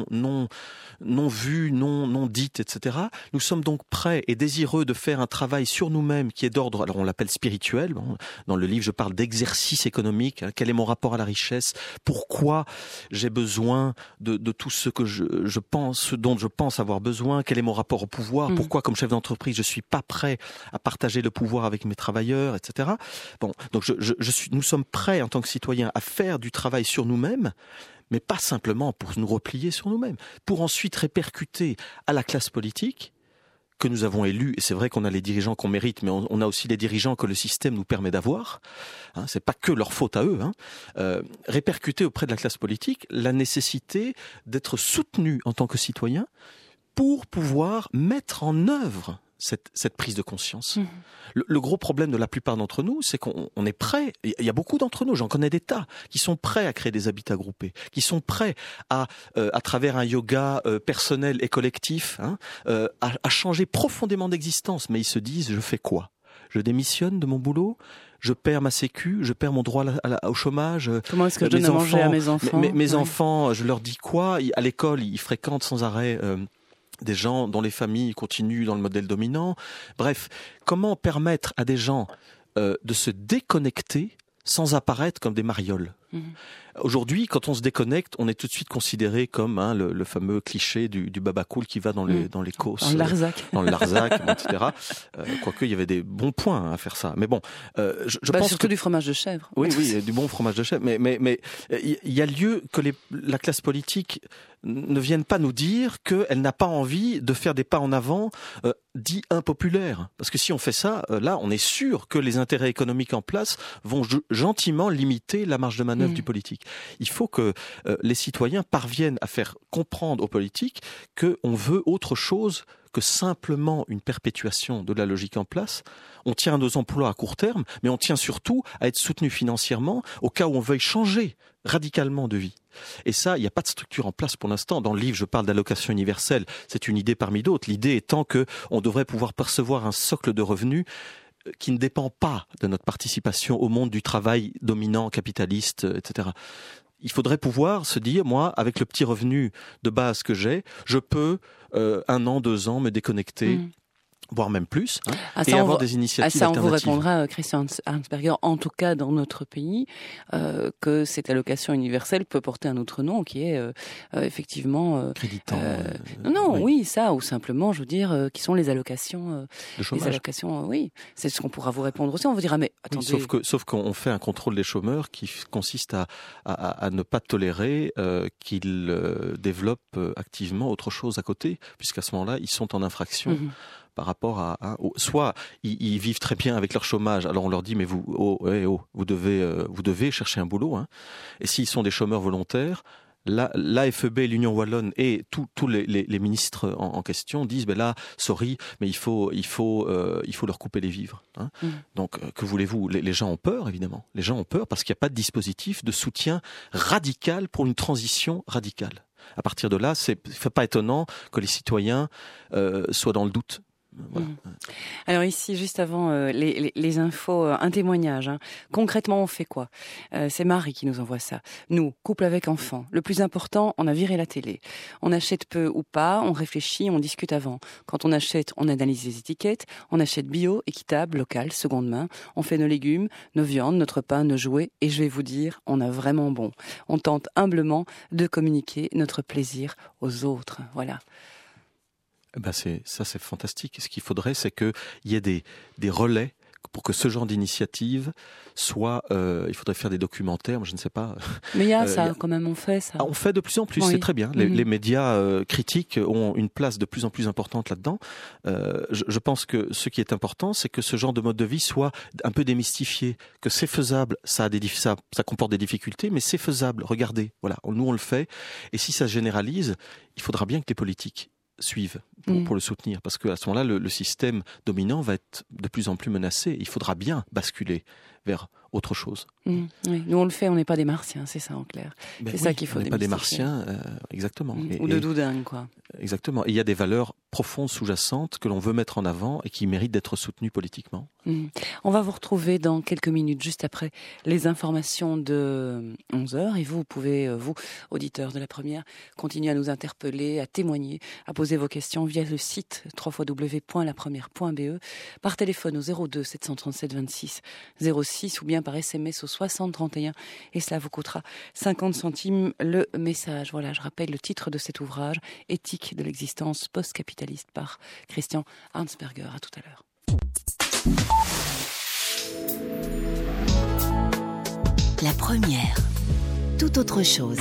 vues, non dites, etc. Nous sommes donc prêts et désireux de faire un travail sur nous-mêmes qui est d'ordre, alors on l'appelle spirituel. Dans le livre, je parle d'exercice économique. Quel est mon rapport à la richesse ? Pourquoi j'ai besoin de tout ce que dont je pense avoir besoin, quel est mon rapport au pouvoir, pourquoi comme chef d'entreprise je suis pas prêt à partager le pouvoir avec mes travailleurs, etc. Bon, donc nous sommes prêts en tant que citoyens à faire du travail sur nous-mêmes, mais pas simplement pour nous replier sur nous-mêmes, pour ensuite répercuter à la classe politique que nous avons élus, et c'est vrai qu'on a les dirigeants qu'on mérite, mais on a aussi les dirigeants que le système nous permet d'avoir. C'est pas que leur faute à eux. Répercuter auprès de la classe politique la nécessité d'être soutenu en tant que citoyen pour pouvoir mettre en œuvre cette prise de conscience. Le gros problème de la plupart d'entre nous, c'est qu'on est prêt, il y a beaucoup d'entre nous, j'en connais des tas, qui sont prêts à créer des habitats groupés, qui sont prêts à travers un yoga personnel et collectif, à changer profondément d'existence. Mais ils se disent, je fais quoi ? Je démissionne de mon boulot ? Je perds ma sécu, je perds mon droit au chômage. Comment est-ce que je donne à manger à mes enfants ? Mes enfants, je leur dis quoi ? À l'école, ils fréquentent sans arrêt des gens dont les familles continuent dans le modèle dominant. Bref, comment permettre à des gens de se déconnecter sans apparaître comme des marioles ? Aujourd'hui, quand on se déconnecte, on est tout de suite considéré comme le fameux cliché du baba cool qui va dans les cosses, dans le Larzac, etc. Quoique il y avait des bons points à faire ça. Mais bon, je pense surtout du fromage de chèvre. Oui, du bon fromage de chèvre. Mais il y a lieu que la classe politique ne vienne pas nous dire qu'elle n'a pas envie de faire des pas en avant dits impopulaires. Parce que si on fait ça, là, on est sûr que les intérêts économiques en place vont gentiment limiter la marge de manœuvre du politique. Il faut que les citoyens parviennent à faire comprendre aux politiques qu'on veut autre chose que simplement une perpétuation de la logique en place. On tient à nos emplois à court terme, mais on tient surtout à être soutenu financièrement au cas où on veuille changer radicalement de vie. Et ça, il n'y a pas de structure en place pour l'instant. Dans le livre, je parle d'allocation universelle. C'est une idée parmi d'autres. L'idée étant qu'on devrait pouvoir percevoir un socle de revenus qui ne dépend pas de notre participation au monde du travail dominant, capitaliste, etc. Il faudrait pouvoir se dire, moi, avec le petit revenu de base que j'ai, je peux 1 an, 2 ans me déconnecter, voire même plus, et avoir des initiatives alternatives. On vous répondra, Christian Arnsperger, en tout cas dans notre pays, que cette allocation universelle peut porter un autre nom qui est effectivement... Créditant. Oui, ça, ou simplement, je veux dire, qui sont les allocations... de chômage. Les allocations, oui. C'est ce qu'on pourra vous répondre aussi. On vous dira, mais attendez... Oui, sauf qu'on fait un contrôle des chômeurs qui consiste à ne pas tolérer qu'ils développent activement autre chose à côté, puisqu'à ce moment-là, ils sont en infraction. Par rapport à soit ils vivent très bien avec leur chômage, alors on leur dit mais vous devez chercher un boulot, et s'ils sont des chômeurs volontaires, l'AFEB, l'Union wallonne et tous les ministres en question disent ben là sorry mais il faut leur couper les vivres. Donc que voulez-vous, les gens ont peur évidemment, les gens ont peur parce qu'il n'y a pas de dispositif de soutien radical pour une transition radicale. À partir de là, c'est pas étonnant que les citoyens soient dans le doute. Voilà. Alors ici, juste avant les infos, un témoignage. Concrètement, on fait quoi ? C'est Marie qui nous envoie ça. Nous, couple avec enfant, le plus important, on a viré la télé. On achète peu ou pas, on réfléchit, on discute avant. Quand on achète, on analyse les étiquettes, on achète bio, équitable, local, seconde main. On fait nos légumes, nos viandes, notre pain, nos jouets. Et je vais vous dire, on a vraiment bon. On tente humblement de communiquer notre plaisir aux autres. Voilà. C'est fantastique. Ce qu'il faudrait, c'est qu'il y ait des relais pour que ce genre d'initiative soit... il faudrait faire des documentaires, je ne sais pas. Mais il y a ça, quand même, on fait ça. On fait de plus en plus, c'est très bien. Les médias critiques ont une place de plus en plus importante là-dedans. Je pense que ce qui est important, c'est que ce genre de mode de vie soit un peu démystifié, que c'est faisable, ça comporte des difficultés, mais c'est faisable. Regardez, voilà, nous on le fait. Et si ça se généralise, il faudra bien que les politiques suivent pour le soutenir, parce qu'à ce moment-là, le système dominant va être de plus en plus menacé. Il faudra bien basculer vers autre chose. Oui. Nous, on le fait, on n'est pas des martiens, c'est ça en clair. C'est ça qu'il faut démystifier. On n'est pas des martiens, exactement. Ou de doudingues, quoi. Exactement. Et il y a des valeurs profondes, sous-jacentes, que l'on veut mettre en avant et qui méritent d'être soutenues politiquement. On va vous retrouver dans quelques minutes, juste après les informations de 11h. Et vous pouvez, vous, auditeurs de la première, continuer à nous interpeller, à témoigner, à poser vos questions via le site www.lapremière.be, par téléphone au 02 737 26 06 ou bien par SMS au 60 31, et cela vous coûtera 50 centimes le message. Voilà, je rappelle le titre de cet ouvrage, Éthique de l'existence post-capitaliste, par Christian Arnsperger. À tout à l'heure. La première, tout autre chose.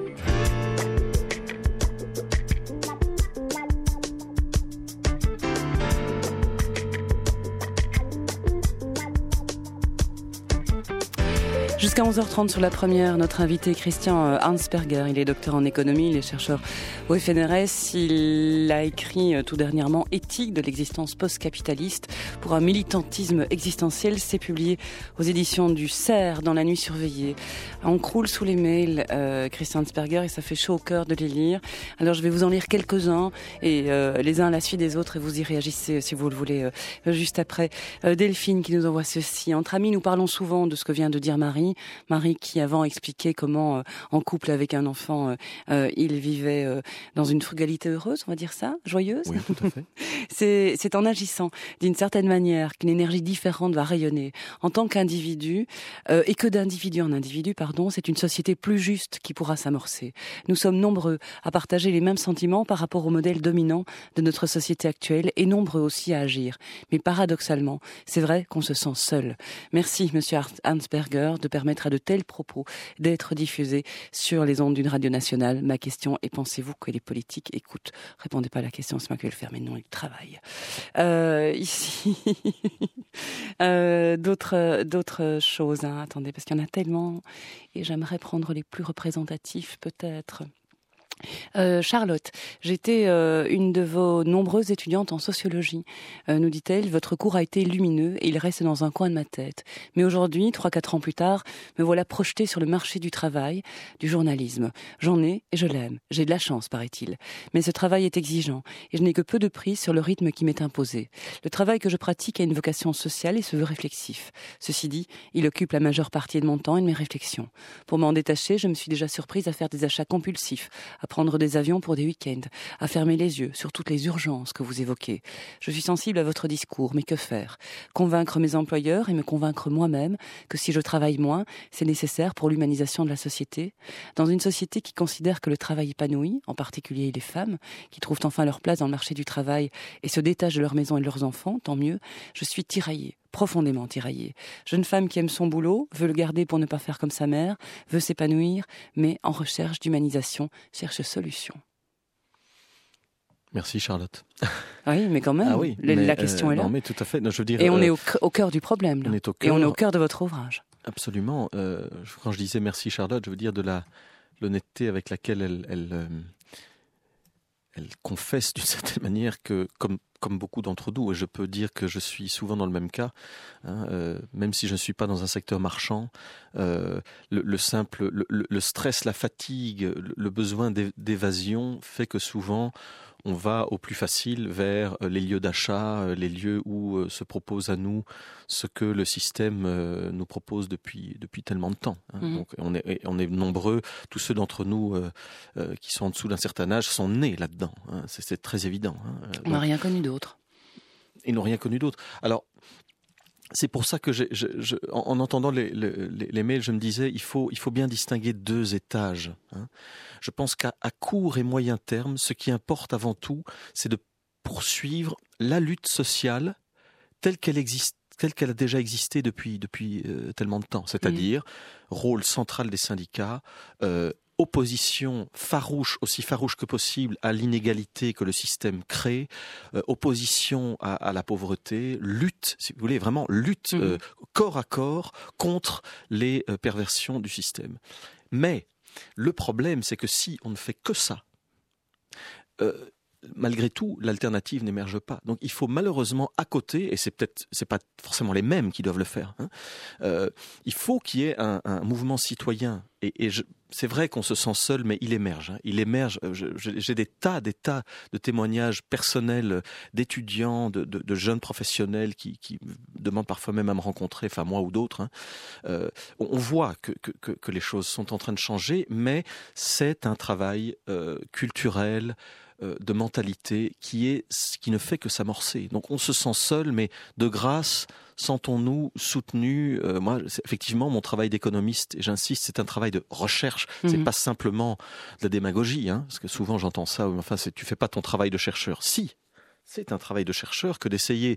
Jusqu'à 11h30 sur la première, notre invité Christian Arnsperger, il est docteur en économie, il est chercheur au FNRS, il a écrit tout dernièrement Éthique de l'existence post-capitaliste pour un militantisme existentiel, c'est publié aux éditions du CERF dans la nuit surveillée. On croule sous les mails, Christian Arnsperger, et ça fait chaud au cœur de les lire. Alors je vais vous en lire quelques-uns, et les uns à la suite des autres, et vous y réagissez si vous le voulez juste après. Delphine qui nous envoie ceci. Entre amis, nous parlons souvent de ce que vient de dire Marie qui avant expliquait comment en couple avec un enfant il vivait dans une frugalité heureuse, on va dire ça, joyeuse. Oui, tout à fait. C'est en agissant d'une certaine manière qu'une énergie différente va rayonner en tant qu'individu, et que d'individu en individu, c'est une société plus juste qui pourra s'amorcer. Nous sommes nombreux à partager les mêmes sentiments par rapport au modèle dominant de notre société actuelle, et nombreux aussi à agir. Mais paradoxalement, c'est vrai qu'on se sent seul. Merci, monsieur Arnsperger, de permettre à de tels propos d'être diffusés sur les ondes d'une radio nationale. Ma question est, pensez-vous que les politiques écoutent ? Répondez pas à la question, c'est moi qui vais le faire, mais non, ils travaillent. Ici, d'autres choses. Attendez, parce qu'il y en a tellement, et j'aimerais prendre les plus représentatifs, peut-être. Charlotte, j'étais une de vos nombreuses étudiantes en sociologie. Nous dit-elle, votre cours a été lumineux et il reste dans un coin de ma tête. Mais aujourd'hui, 3-4 ans plus tard, me voilà projetée sur le marché du travail, du journalisme. J'en ai et je l'aime. J'ai de la chance, paraît-il. Mais ce travail est exigeant et je n'ai que peu de prise sur le rythme qui m'est imposé. Le travail que je pratique a une vocation sociale et se veut réflexif. Ceci dit, il occupe la majeure partie de mon temps et de mes réflexions. Pour m'en détacher, je me suis déjà surprise à faire des achats compulsifs, à prendre des avions pour des week-ends, à fermer les yeux sur toutes les urgences que vous évoquez. Je suis sensible à votre discours, mais que faire ? Convaincre mes employeurs et me convaincre moi-même que si je travaille moins, c'est nécessaire pour l'humanisation de la société ? Dans une société qui considère que le travail épanouit, en particulier les femmes, qui trouvent enfin leur place dans le marché du travail et se détachent de leur maison et de leurs enfants, tant mieux, je suis tiraillée. Profondément tiraillée. Jeune femme qui aime son boulot, veut le garder pour ne pas faire comme sa mère, veut s'épanouir, mais en recherche d'humanisation, cherche solution. Merci Charlotte. Oui, mais quand même, la question est là. Non, mais tout à fait. Non, je veux dire, et on est au cœur du problème. Là. On est au cœur, et on est au cœur de votre ouvrage. Absolument. Quand je disais merci Charlotte, je veux dire de l'honnêteté avec laquelle elle confesse d'une certaine manière que, comme beaucoup d'entre nous, et je peux dire que je suis souvent dans le même cas, même si je ne suis pas dans un secteur marchand, le stress, la fatigue, le besoin d'évasion fait que souvent on va au plus facile vers les lieux d'achat, les lieux où se propose à nous ce que le système nous propose depuis tellement de temps. Donc on est nombreux, tous ceux d'entre nous qui sont en dessous d'un certain âge sont nés là-dedans. C'est très évident. On n'a rien connu d'autre. Ils n'ont rien connu d'autre. Alors, c'est pour ça que en entendant les mails, je me disais, il faut bien distinguer 2 étages. Je pense qu'à court et moyen terme, ce qui importe avant tout, c'est de poursuivre la lutte sociale telle qu'elle existe, telle qu'elle a déjà existé depuis tellement de temps. C'est-à-dire, rôle central des syndicats, opposition farouche, aussi farouche que possible, à l'inégalité que le système crée, opposition à la pauvreté, lutte, si vous voulez, vraiment lutte corps à corps contre les perversions du système. Mais le problème, c'est que si on ne fait que ça, malgré tout, l'alternative n'émerge pas. Donc il faut malheureusement à côté, et c'est pas forcément les mêmes qui doivent le faire, il faut qu'il y ait un mouvement citoyen. C'est vrai qu'on se sent seul, mais il émerge. Il émerge. J'ai des tas de témoignages personnels d'étudiants, de jeunes professionnels qui demandent parfois même à me rencontrer, enfin moi ou d'autres. On voit que les choses sont en train de changer, mais c'est un travail culturel, de mentalité qui ne fait que s'amorcer. Donc on se sent seul, mais de grâce, sentons-nous soutenus. Moi, effectivement, mon travail d'économiste, et j'insiste, c'est un travail de recherche. C'est pas simplement de la démagogie, parce que souvent j'entends ça. Enfin, tu fais pas ton travail de chercheur. Si. C'est un travail de chercheur que d'essayer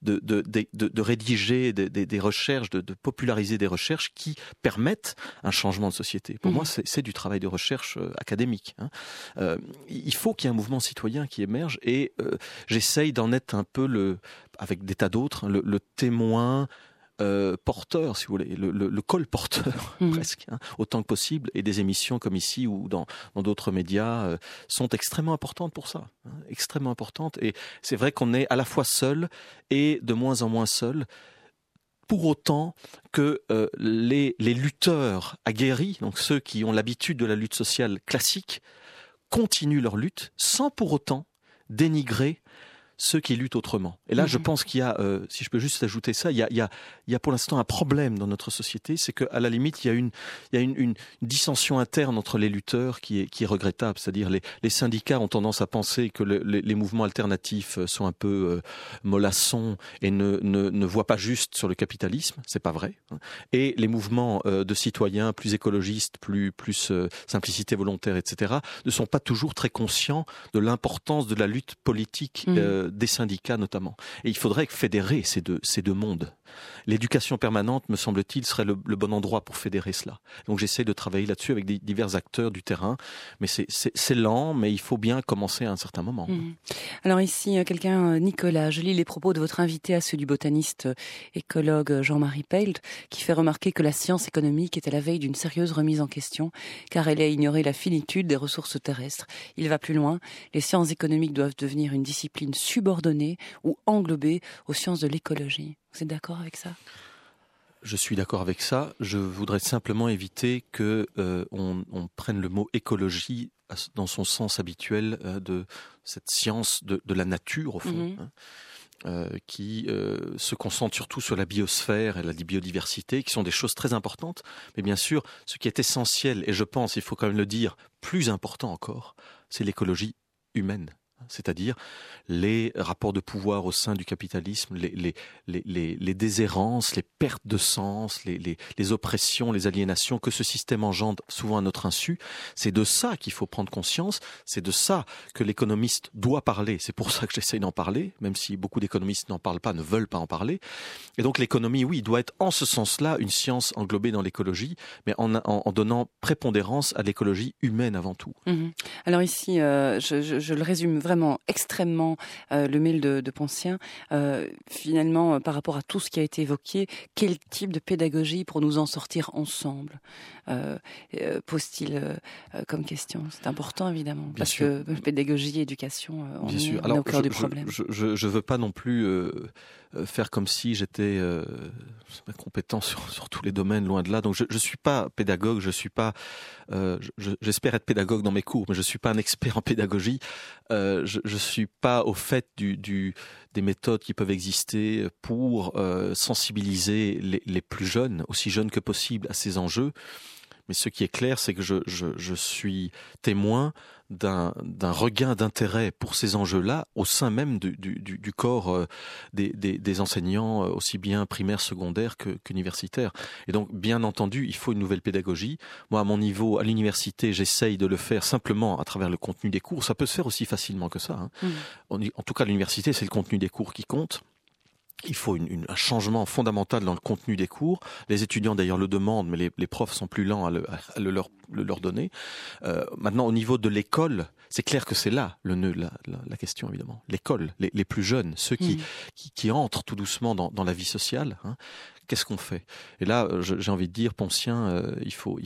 de rédiger des recherches, de populariser des recherches qui permettent un changement de société. Pour moi, c'est du travail de recherche académique. Il faut qu'il y ait un mouvement citoyen qui émerge et j'essaye d'en être un peu, avec des tas d'autres, le témoin porteur, si vous voulez, le colporteur presque, autant que possible, et des émissions comme ici ou dans d'autres médias sont extrêmement importantes pour ça, extrêmement importantes. Et c'est vrai qu'on est à la fois seul et de moins en moins seul, pour autant que les lutteurs aguerris, donc ceux qui ont l'habitude de la lutte sociale classique, continuent leur lutte sans pour autant dénigrer ceux qui luttent autrement. Et là, je pense qu'il y a, si je peux juste ajouter ça, il y a pour l'instant un problème dans notre société, c'est qu'à la limite, il y a une dissension interne entre les lutteurs qui est regrettable. C'est-à-dire les syndicats ont tendance à penser que les mouvements alternatifs sont un peu mollassons et ne voient pas juste sur le capitalisme. C'est pas vrai. Et les mouvements de citoyens plus écologistes, plus simplicité volontaire, etc., ne sont pas toujours très conscients de l'importance de la lutte politique des syndicats notamment. Et il faudrait fédérer ces deux mondes. L'éducation permanente, me semble-t-il, serait le bon endroit pour fédérer cela. Donc j'essaie de travailler là-dessus avec divers acteurs du terrain, mais c'est lent, mais il faut bien commencer à un certain moment. Alors ici, Nicolas, je lis les propos de votre invité à ceux du botaniste écologue Jean-Marie Pelt, qui fait remarquer que la science économique est à la veille d'une sérieuse remise en question, car elle a ignoré la finitude des ressources terrestres. Il va plus loin, les sciences économiques doivent devenir une discipline subordonnée ou englobée aux sciences de l'écologie. Vous êtes d'accord avec ça ? Je suis d'accord avec ça. Je voudrais simplement éviter que on prenne le mot écologie dans son sens habituel de cette science de la nature, au fond, qui se concentre surtout sur la biosphère et la biodiversité, qui sont des choses très importantes. Mais bien sûr, ce qui est essentiel, et je pense, il faut quand même le dire, plus important encore, c'est l'écologie humaine. C'est-à-dire les rapports de pouvoir au sein du capitalisme, les déshérences, les pertes de sens, les oppressions, les aliénations que ce système engendre souvent à notre insu. C'est de ça qu'il faut prendre conscience, c'est de ça que l'économiste doit parler. C'est pour ça que j'essaye d'en parler, même si beaucoup d'économistes n'en parlent pas, ne veulent pas en parler. Et donc l'économie, oui, doit être en ce sens-là une science englobée dans l'écologie, mais en donnant prépondérance à l'écologie humaine avant tout. Alors ici, je le résume vraiment extrêmement le mail de Poncien. Finalement, par rapport à tout ce qui a été évoqué, quel type de pédagogie pour nous en sortir ensemble pose-t-il comme question? C'est important évidemment, Bien parce sûr. que pédagogie et éducation, on Bien sûr. est au cœur du problème. Je veux pas non plus faire comme si j'étais compétent sur tous les domaines, loin de là. Donc je suis pas pédagogue, je suis pas. J'espère être pédagogue dans mes cours, mais je suis pas un expert en pédagogie. Je suis pas au fait des méthodes qui peuvent exister pour sensibiliser les plus jeunes, aussi jeunes que possible, à ces enjeux. Mais ce qui est clair, c'est que je suis témoin d'un regain d'intérêt pour ces enjeux-là au sein même du corps des enseignants, aussi bien primaires, secondaires qu'universitaires. Et donc, bien entendu, il faut une nouvelle pédagogie. Moi, à mon niveau, à l'université, j'essaye de le faire simplement à travers le contenu des cours. Ça peut se faire aussi facilement que ça. En tout cas, à l'université, c'est le contenu des cours qui compte. Il faut un changement fondamental dans le contenu des cours. Les étudiants d'ailleurs le demandent, mais les profs sont plus lents à le leur donner. Maintenant, au niveau de l'école, c'est clair que c'est là le nœud, la question évidemment. L'école, les plus jeunes, ceux qui entrent tout doucement dans la vie sociale. Qu'est-ce qu'on fait? Et là, j'ai envie de dire, Poncien, il faut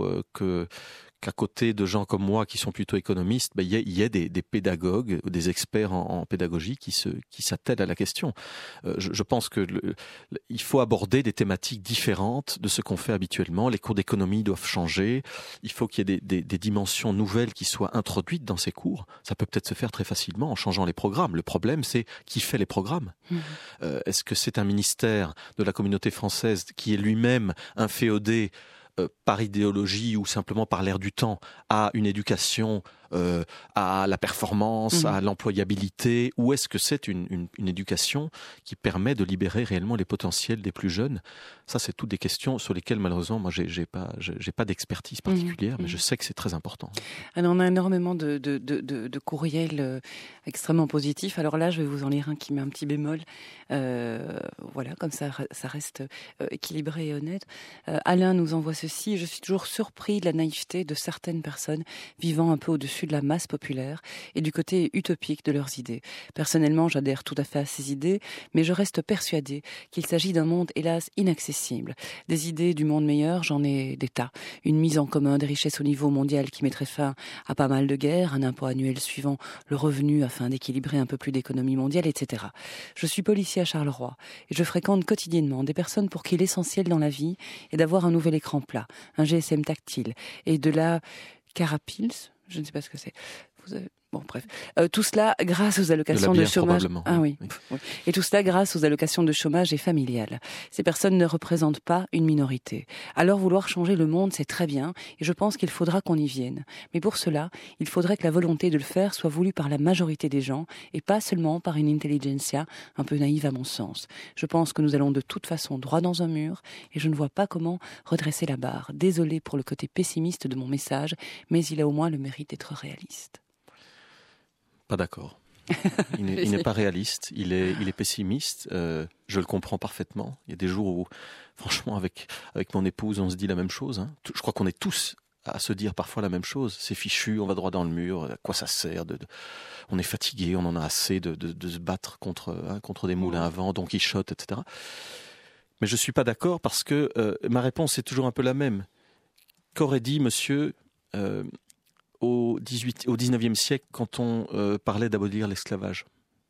qu'à côté de gens comme moi qui sont plutôt économistes, il y ait des pédagogues, des experts en pédagogie qui s'attellent à la question. Je pense que il faut aborder des thématiques différentes de ce qu'on fait habituellement. Les cours d'économie doivent changer. Il faut qu'il y ait des dimensions nouvelles qui soient introduites dans ces cours. Ça peut peut-être se faire très facilement en changeant les programmes. Le problème, c'est qui fait les programmes. Est-ce que c'est un ministère de la communauté française qui est lui-même inféodé par idéologie ou simplement par l'air du temps à une éducation à la performance, à l'employabilité, ou est-ce que c'est une éducation qui permet de libérer réellement les potentiels des plus jeunes? Ça, c'est toutes des questions sur lesquelles malheureusement moi j'ai pas d'expertise particulière, mais je sais que c'est très important. Alors on a énormément de courriels extrêmement positifs. Alors là, je vais vous en lire un qui met un petit bémol. Voilà, comme ça reste équilibré et honnête. Alain nous envoie ceci: je suis toujours surpris de la naïveté de certaines personnes vivant un peu au-dessus de la masse populaire et du côté utopique de leurs idées. Personnellement, j'adhère tout à fait à ces idées, mais je reste persuadée qu'il s'agit d'un monde, hélas, inaccessible. Des idées du monde meilleur, j'en ai des tas. Une mise en commun des richesses au niveau mondial qui mettrait fin à pas mal de guerres, un impôt annuel suivant le revenu afin d'équilibrer un peu plus d'économie mondiale, etc. Je suis policier à Charleroi et je fréquente quotidiennement des personnes pour qui l'essentiel dans la vie est d'avoir un nouvel écran plat, un GSM tactile et de la Carapils, je ne sais pas ce que c'est. Bon, bref. Tout cela grâce aux allocations de chômage. Ah oui. Et tout cela grâce aux allocations de chômage et familiales. Ces personnes ne représentent pas une minorité. Alors vouloir changer le monde, c'est très bien, et je pense qu'il faudra qu'on y vienne. Mais pour cela, il faudrait que la volonté de le faire soit voulue par la majorité des gens, et pas seulement par une intelligentsia un peu naïve à mon sens. Je pense que nous allons de toute façon droit dans un mur, et je ne vois pas comment redresser la barre. Désolé pour le côté pessimiste de mon message, mais il a au moins le mérite d'être réaliste. Pas d'accord. Il n'est pas réaliste, il est pessimiste. Je le comprends parfaitement. Il y a des jours où, franchement, avec mon épouse, on se dit la même chose. Hein. Je crois qu'on est tous à se dire parfois la même chose. C'est fichu, on va droit dans le mur. À quoi ça sert on est fatigué, on en a assez de se battre contre des moulins à vent, Don Quichotte, etc. Mais je suis pas d'accord parce que ma réponse est toujours un peu la même. Qu'aurait dit monsieur au 19e siècle quand on parlait d'abolir l'esclavage?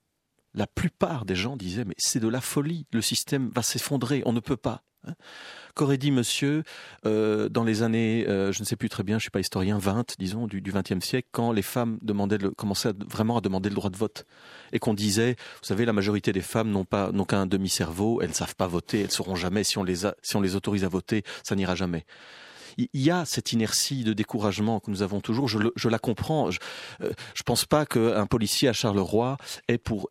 La plupart des gens disaient mais c'est de la folie, le système va s'effondrer, on ne peut pas. Hein. Qu'aurait dit monsieur dans les années, je ne sais plus très bien, je ne suis pas historien, 20, disons, du 20e siècle, quand les femmes commençaient vraiment à demander le droit de vote et qu'on disait, vous savez, la majorité des femmes n'ont qu'un demi-cerveau, elles ne savent pas voter, elles ne sauront jamais, si on les autorise à voter, ça n'ira jamais. Il y a cette inertie de découragement que nous avons toujours, je la comprends. Je pense pas qu'un policier à Charleroi ait pour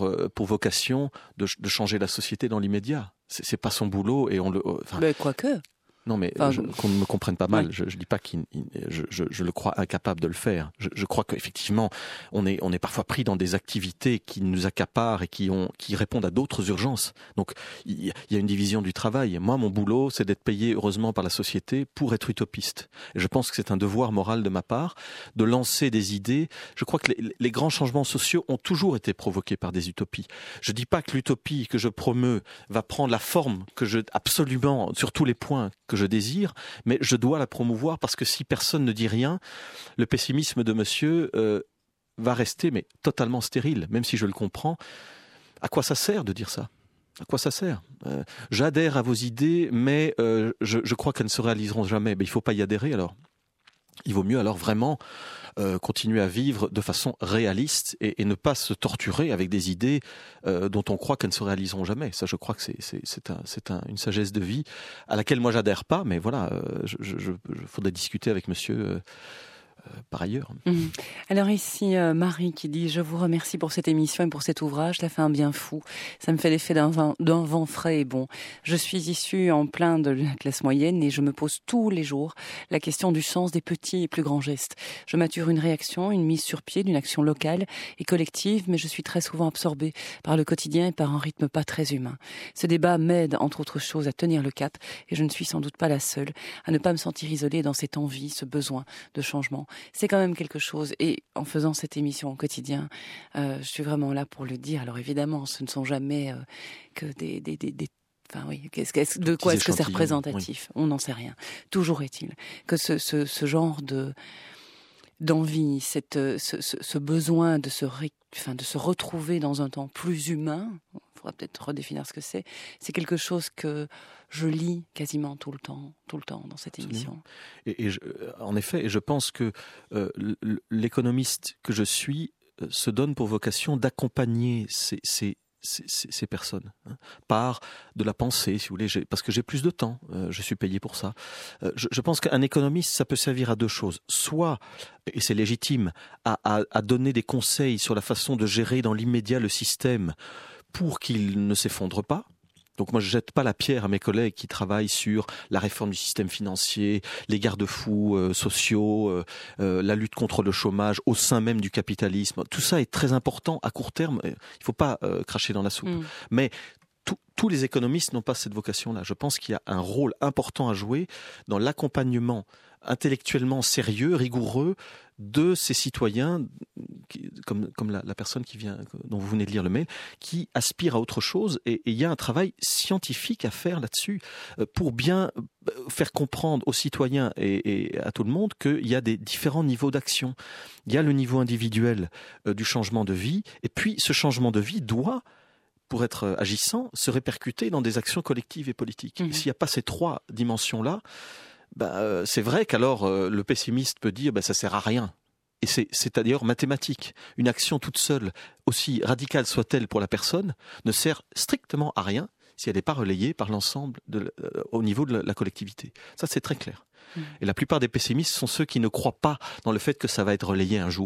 vocation de changer la société dans l'immédiat. C'est pas son boulot et Mais quoique. Non, mais qu'on ne me comprenne pas mal. Ouais. Je dis pas je le crois incapable de le faire. Je crois qu'effectivement, on est parfois pris dans des activités qui nous accaparent et qui répondent à d'autres urgences. Donc, il y a une division du travail. Moi, mon boulot, c'est d'être payé heureusement par la société pour être utopiste. Et je pense que c'est un devoir moral de ma part de lancer des idées. Je crois que les grands changements sociaux ont toujours été provoqués par des utopies. Je dis pas que l'utopie que je promeus va prendre la forme absolument sur tous les points que je désire, mais je dois la promouvoir parce que si personne ne dit rien, le pessimisme de monsieur va rester mais totalement stérile, même si je le comprends. À quoi ça sert de dire ça ? À quoi ça sert ? J'adhère à vos idées, mais je crois qu'elles ne se réaliseront jamais. Mais il ne faut pas y adhérer alors. Il vaut mieux alors vraiment continuer à vivre de façon réaliste et ne pas se torturer avec des idées dont on croit qu'elles ne se réaliseront jamais. Ça, je crois que c'est une sagesse de vie à laquelle moi j'adhère pas, mais voilà, faudrait discuter avec monsieur par ailleurs. Alors ici, Marie qui dit « Je vous remercie pour cette émission et pour cet ouvrage, ça fait un bien fou. Ça me fait l'effet d'un vent frais et bon. Je suis issue en plein de la classe moyenne et je me pose tous les jours la question du sens des petits et plus grands gestes. Je mature une réaction, une mise sur pied d'une action locale et collective, mais je suis très souvent absorbée par le quotidien et par un rythme pas très humain. Ce débat m'aide, entre autres choses, à tenir le cap et je ne suis sans doute pas la seule à ne pas me sentir isolée dans cette envie, ce besoin de changement. C'est quand même quelque chose. Et en faisant cette émission au quotidien, je suis vraiment là pour le dire. Alors évidemment, ce ne sont jamais que des enfin oui, de quoi est-ce que c'est représentatif ? Oui. On n'en sait rien. Toujours est-il que ce genre d'envie, ce besoin de se retrouver dans un temps plus humain, il faudra peut-être redéfinir ce que c'est quelque chose que je lis quasiment tout le temps dans cette émission. En effet, je pense que l'économiste que je suis se donne pour vocation d'accompagner ces personnes, hein, par de la pensée, si vous voulez, parce que j'ai plus de temps, je suis payé pour ça. Je pense qu'un économiste, ça peut servir à deux choses. Soit, et c'est légitime, à donner des conseils sur la façon de gérer dans l'immédiat le système pour qu'il ne s'effondre pas. Donc moi je jette pas la pierre à mes collègues qui travaillent sur la réforme du système financier, les garde-fous sociaux, la lutte contre le chômage au sein même du capitalisme. Tout ça est très important à court terme. Il faut pas cracher dans la soupe. Mais tous les économistes n'ont pas cette vocation-là. Je pense qu'il y a un rôle important à jouer dans l'accompagnement intellectuellement sérieux, rigoureux de ces citoyens, comme la personne dont vous venez de lire le mail, qui aspire à autre chose. Et il y a un travail scientifique à faire là-dessus pour bien faire comprendre aux citoyens et à tout le monde qu'il y a des différents niveaux d'action. Il y a le niveau individuel du changement de vie, et puis ce changement de vie doit, pour être agissant, se répercuter dans des actions collectives et politiques. S'il n'y a pas ces trois dimensions-là, c'est vrai qu'alors le pessimiste peut dire ça sert à rien. Et c'est d'ailleurs mathématique. Une action toute seule, aussi radicale soit-elle pour la personne, ne sert strictement à rien si elle n'est pas relayée par l'ensemble au niveau de la collectivité. Ça, c'est très clair. Et la plupart des pessimistes sont ceux qui ne croient pas dans le fait que ça va être relayé un jour.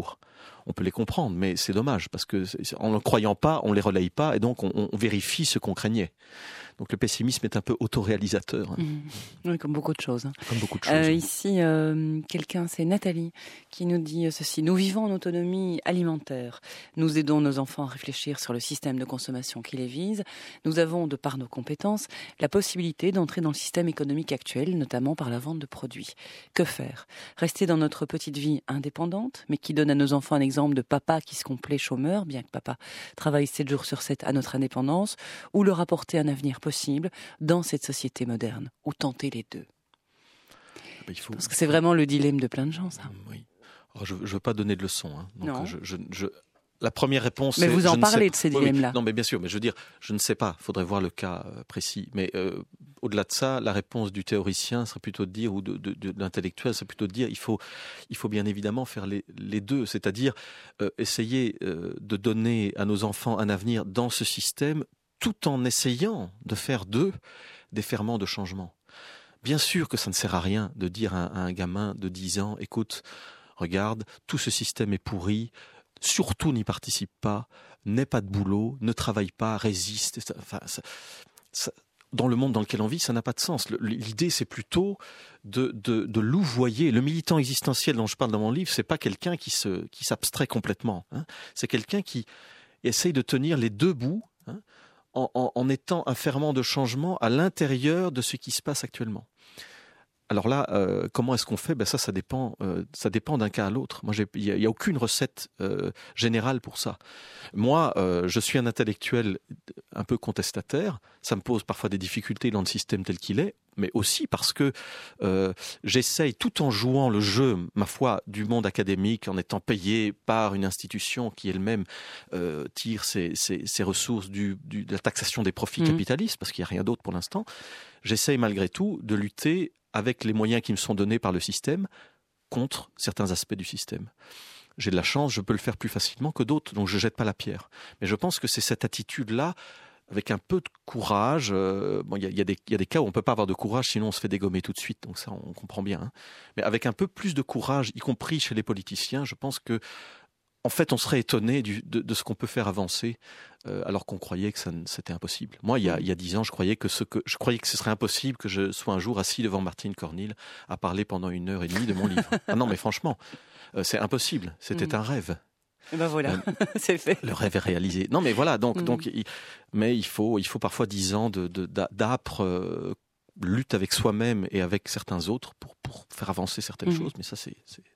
on peut les comprendre, mais c'est dommage parce que en ne croyant pas, on les relaye pas et donc on vérifie ce qu'on craignait. Donc le pessimisme est un peu autoréalisateur. Oui, comme beaucoup de choses. Comme beaucoup de choses. Ici, quelqu'un, c'est Nathalie, qui nous dit ceci. Nous vivons en autonomie alimentaire. Nous aidons nos enfants à réfléchir sur le système de consommation qui les vise. Nous avons, de par nos compétences, la possibilité d'entrer dans le système économique actuel, notamment par la vente de produits. Que faire ? Rester dans notre petite vie indépendante, mais qui donne à nos enfants un exemple de papa qui se complaît chômeur, bien que papa travaille 7 jours sur 7 à notre indépendance, ou leur apporter un avenir possible dans cette société moderne, ou tenter les deux. Parce que c'est vraiment le dilemme de plein de gens, ça. Oui. Alors, je ne veux pas donner de leçons. Donc non. La première réponse. Mais vous en parlez de ces dilemmes-là. Oui. Non, mais bien sûr. Mais je veux dire, je ne sais pas. Il faudrait voir le cas précis. Mais au-delà de ça, la réponse du théoricien serait plutôt de dire, ou de l'intellectuel serait plutôt de dire, il faut bien évidemment faire les deux. C'est-à-dire essayer de donner à nos enfants un avenir dans ce système, tout en essayant de faire d'eux des ferments de changement. Bien sûr que ça ne sert à rien de dire à un gamin de 10 ans, écoute, regarde, tout ce système est pourri, surtout n'y participe pas, n'aie pas de boulot, ne travaille pas, résiste. Dans le monde dans lequel on vit, ça n'a pas de sens. L'idée, c'est plutôt de louvoyer. Le militant existentiel dont je parle dans mon livre, c'est pas quelqu'un qui s'abstrait complètement. C'est quelqu'un qui essaye de tenir les deux bouts, en étant un ferment de changement à l'intérieur de ce qui se passe actuellement. Alors là, comment est-ce qu'on fait ? Ça dépend d'un cas à l'autre. Moi, il y a aucune recette générale pour ça. Moi, je suis un intellectuel un peu contestataire. Ça me pose parfois des difficultés dans le système tel qu'il est, mais aussi parce que j'essaye, tout en jouant le jeu, ma foi, du monde académique, en étant payé par une institution qui elle-même tire ses ressources de la taxation des profits capitalistes, parce qu'il n'y a rien d'autre pour l'instant. J'essaye malgré tout de lutter avec les moyens qui me sont donnés par le système, contre certains aspects du système. J'ai de la chance, je peux le faire plus facilement que d'autres, donc je ne jette pas la pierre. Mais je pense que c'est cette attitude-là, avec un peu de courage, il y a des cas où on ne peut pas avoir de courage, sinon on se fait dégommer tout de suite, donc ça on comprend bien. Mais avec un peu plus de courage, y compris chez les politiciens, je pense que en fait, on serait étonné de ce qu'on peut faire avancer, alors qu'on croyait que c'était impossible. Moi, il y a 10 ans, je croyais que ce serait impossible que je sois un jour assis devant Martine Cornille à parler pendant 1h30 de mon livre. Ah non, mais franchement, c'est impossible. C'était un rêve. Et ben voilà, c'est fait. Le rêve est réalisé. Non, mais voilà. Mais il faut parfois 10 ans d'âpre lutte avec soi-même et avec certains autres pour faire avancer certaines choses. Mais ça, c'est...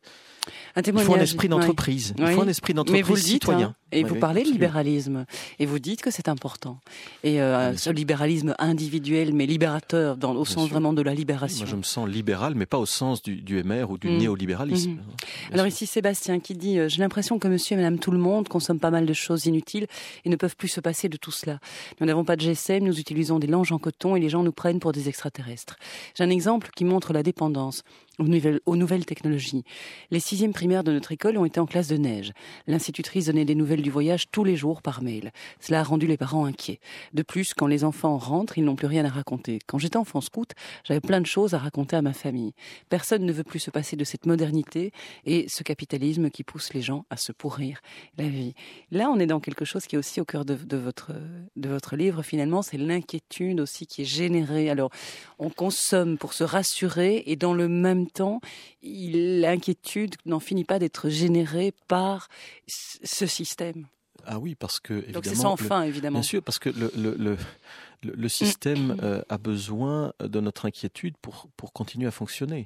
Il faut un esprit d'entreprise. Il faut un esprit d'entreprise mais vous le dites, citoyen. Et vous parlez de libéralisme. Et vous dites que c'est important. Et ce libéralisme individuel, mais libérateur, au sens vraiment de la libération. Moi, je me sens libéral, mais pas au sens du MR ou du néolibéralisme. Alors ici, Sébastien qui dit « J'ai l'impression que monsieur et madame tout le monde consomment pas mal de choses inutiles et ne peuvent plus se passer de tout cela. Nous n'avons pas de GSM, nous utilisons des langes en coton et les gens nous prennent pour des extraterrestres. » J'ai un exemple qui montre la dépendance aux nouvelles technologies. Les 6e primaires de notre école ont été en classe de neige. L'institutrice donnait des nouvelles du voyage tous les jours par mail. Cela a rendu les parents inquiets. De plus, quand les enfants rentrent, ils n'ont plus rien à raconter. Quand j'étais enfant scout, j'avais plein de choses à raconter à ma famille. Personne ne veut plus se passer de cette modernité et ce capitalisme qui pousse les gens à se pourrir la vie. Là, on est dans quelque chose qui est aussi au cœur de votre livre, finalement, c'est l'inquiétude aussi qui est générée. Alors, on consomme pour se rassurer et dans le même temps, l'inquiétude n'en finit pas d'être générée par ce système. Ah oui, parce que évidemment. Donc c'est sans fin, évidemment. Bien sûr, parce que le système a besoin de notre inquiétude pour continuer à fonctionner.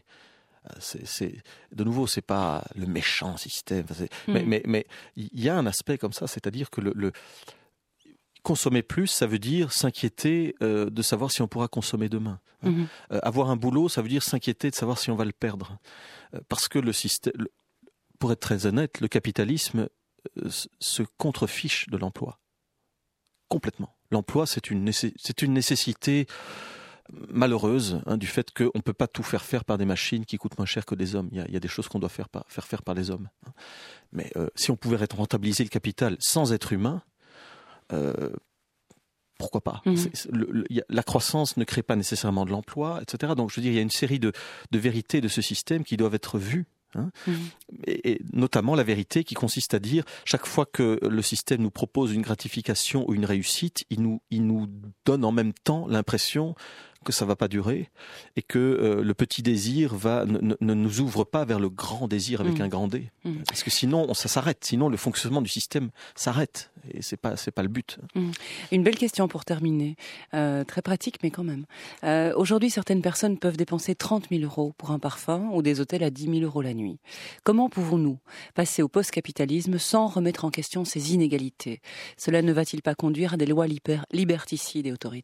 De nouveau, c'est pas le méchant système. Mais il y a un aspect comme ça, c'est-à-dire que consommer plus, ça veut dire s'inquiéter de savoir si on pourra consommer demain. Avoir un boulot, ça veut dire s'inquiéter de savoir si on va le perdre. Parce que le système, pour être très honnête, le capitalisme se contrefiche de l'emploi. Complètement. L'emploi, c'est une nécessité malheureuse du fait qu'on ne peut pas tout faire par des machines qui coûtent moins cher que des hommes. Il y a des choses qu'on doit faire faire par les hommes. Mais si on pouvait rentabiliser le capital sans être humain, pourquoi pas ? La croissance ne crée pas nécessairement de l'emploi, etc. Donc je veux dire, il y a une série de vérités de ce système qui doivent être vues Hein. Et notamment la vérité qui consiste à dire, chaque fois que le système nous propose une gratification ou une réussite, il nous donne en même temps l'impression que ça va pas durer et que le petit désir ne nous ouvre pas vers le grand désir avec un grand D. Parce que sinon, ça s'arrête. Sinon, le fonctionnement du système s'arrête. Et c'est pas le but. Une belle question pour terminer. Très pratique, mais quand même. Aujourd'hui, certaines personnes peuvent dépenser 30 000 € pour un parfum ou des hôtels à 10 000 € la nuit. Comment pouvons-nous passer au post-capitalisme sans remettre en question ces inégalités ? Cela ne va-t-il pas conduire à des lois liberticides et autoritaires ?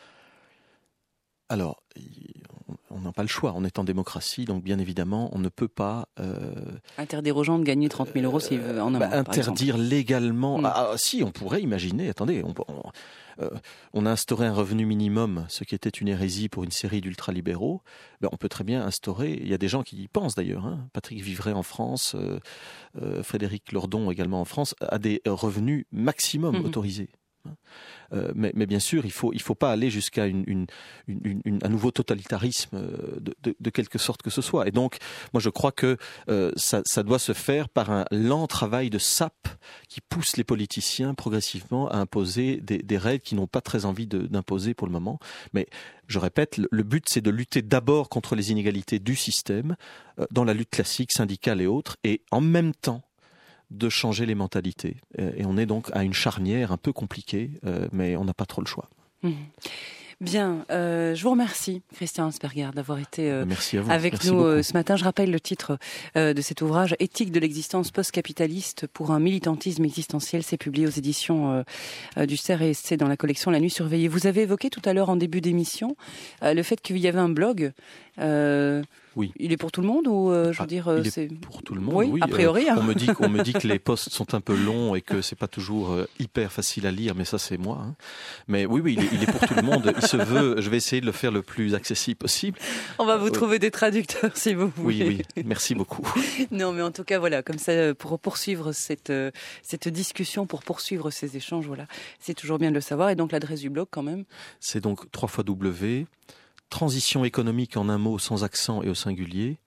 Alors, on n'a pas le choix. On est en démocratie, donc bien évidemment, on ne peut pas interdire aux gens de gagner 30 000 € s'ils veulent en un mois, interdire légalement. Si, on pourrait imaginer. Attendez, on a instauré un revenu minimum, ce qui était une hérésie pour une série d'ultralibéraux. On peut très bien instaurer. Il y a des gens qui y pensent d'ailleurs. Hein. Patrick Vivray en France, Frédéric Lordon également en France, a des revenus maximum autorisés. Mais bien sûr, il faut pas aller jusqu'à un nouveau totalitarisme de quelque sorte que ce soit. Et donc, moi, je crois que ça doit se faire par un lent travail de sape qui pousse les politiciens progressivement à imposer des règles qu'ils n'ont pas très envie d'imposer pour le moment. Mais je répète, le but, c'est de lutter d'abord contre les inégalités du système, dans la lutte classique, syndicale et autres, et en même temps, de changer les mentalités. Et on est donc à une charnière un peu compliquée, mais on n'a pas trop le choix. Bien, je vous remercie, Christian Hansperger, d'avoir été avec nous beaucoup. Ce matin. Je rappelle le titre de cet ouvrage, Éthique de l'existence post-capitaliste pour un militantisme existentiel. C'est publié aux éditions du CERF et c'est dans la collection La Nuit Surveillée. Vous avez évoqué tout à l'heure en début d'émission le fait qu'il y avait un blog. Oui. Il est pour tout le monde ou c'est pour tout le monde. Oui, a priori. On me dit que les posts sont un peu longs et que c'est pas toujours hyper facile à lire, mais ça c'est moi. Hein. Mais oui, il est pour tout le monde. Il se veut. Je vais essayer de le faire le plus accessible possible. On va vous trouver des traducteurs si vous voulez. Oui. Merci beaucoup. Non, mais en tout cas, voilà, comme ça, pour poursuivre cette discussion, pour poursuivre ces échanges, voilà, c'est toujours bien de le savoir. Et donc l'adresse du blog, quand même. C'est donc Transition économique en un mot sans accent et au singulier,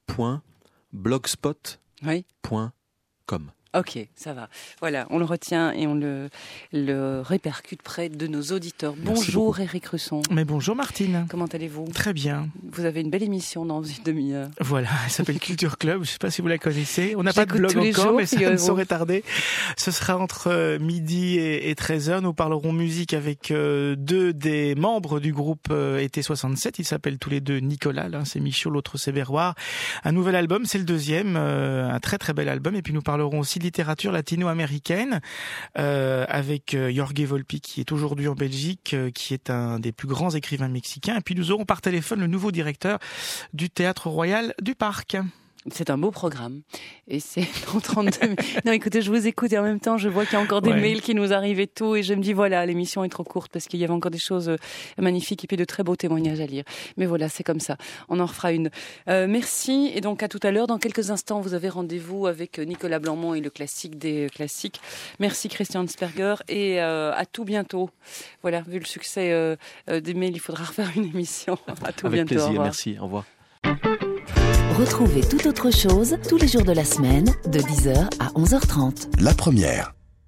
.blogspot.com. Ok, ça va. Voilà, on le retient et on le répercute près de nos auditeurs. Bonjour Éric Russon. Mais bonjour Martine. Comment allez-vous ? Très bien. Vous avez une belle émission dans une demi-heure. Voilà, elle s'appelle Culture Club, je ne sais pas si vous la connaissez. On n'a pas de blog encore, mais ça ne saurait tarder. Ce sera entre midi et 13h. Nous parlerons musique avec deux des membres du groupe Été 67. Ils s'appellent tous les deux Nicolas, l'un c'est Michaud, l'autre c'est Berroir. Un nouvel album, c'est le deuxième, un très très bel album. Et puis nous parlerons aussi littérature latino-américaine avec Jorge Volpi qui est aujourd'hui en Belgique, qui est un des plus grands écrivains mexicains. Et puis nous aurons par téléphone le nouveau directeur du Théâtre Royal du Parc. C'est un beau programme. Et c'est dans 32 minutes. Non, écoutez, je vous écoute et en même temps, je vois qu'il y a encore des mails qui nous arrivent et tout. Et je me dis, voilà, l'émission est trop courte parce qu'il y avait encore des choses magnifiques et puis de très beaux témoignages à lire. Mais voilà, c'est comme ça. On en refera une. Merci. Et donc, à tout à l'heure. Dans quelques instants, vous avez rendez-vous avec Nicolas Blanmont et le classique des classiques. Merci, Christian Hansperger. Et à tout bientôt. Voilà, vu le succès des mails, il faudra refaire une émission. À tout avec bientôt. Plaisir, merci. Au revoir. Retrouvez Tout autre chose tous les jours de la semaine de 10h à 11h30. La première.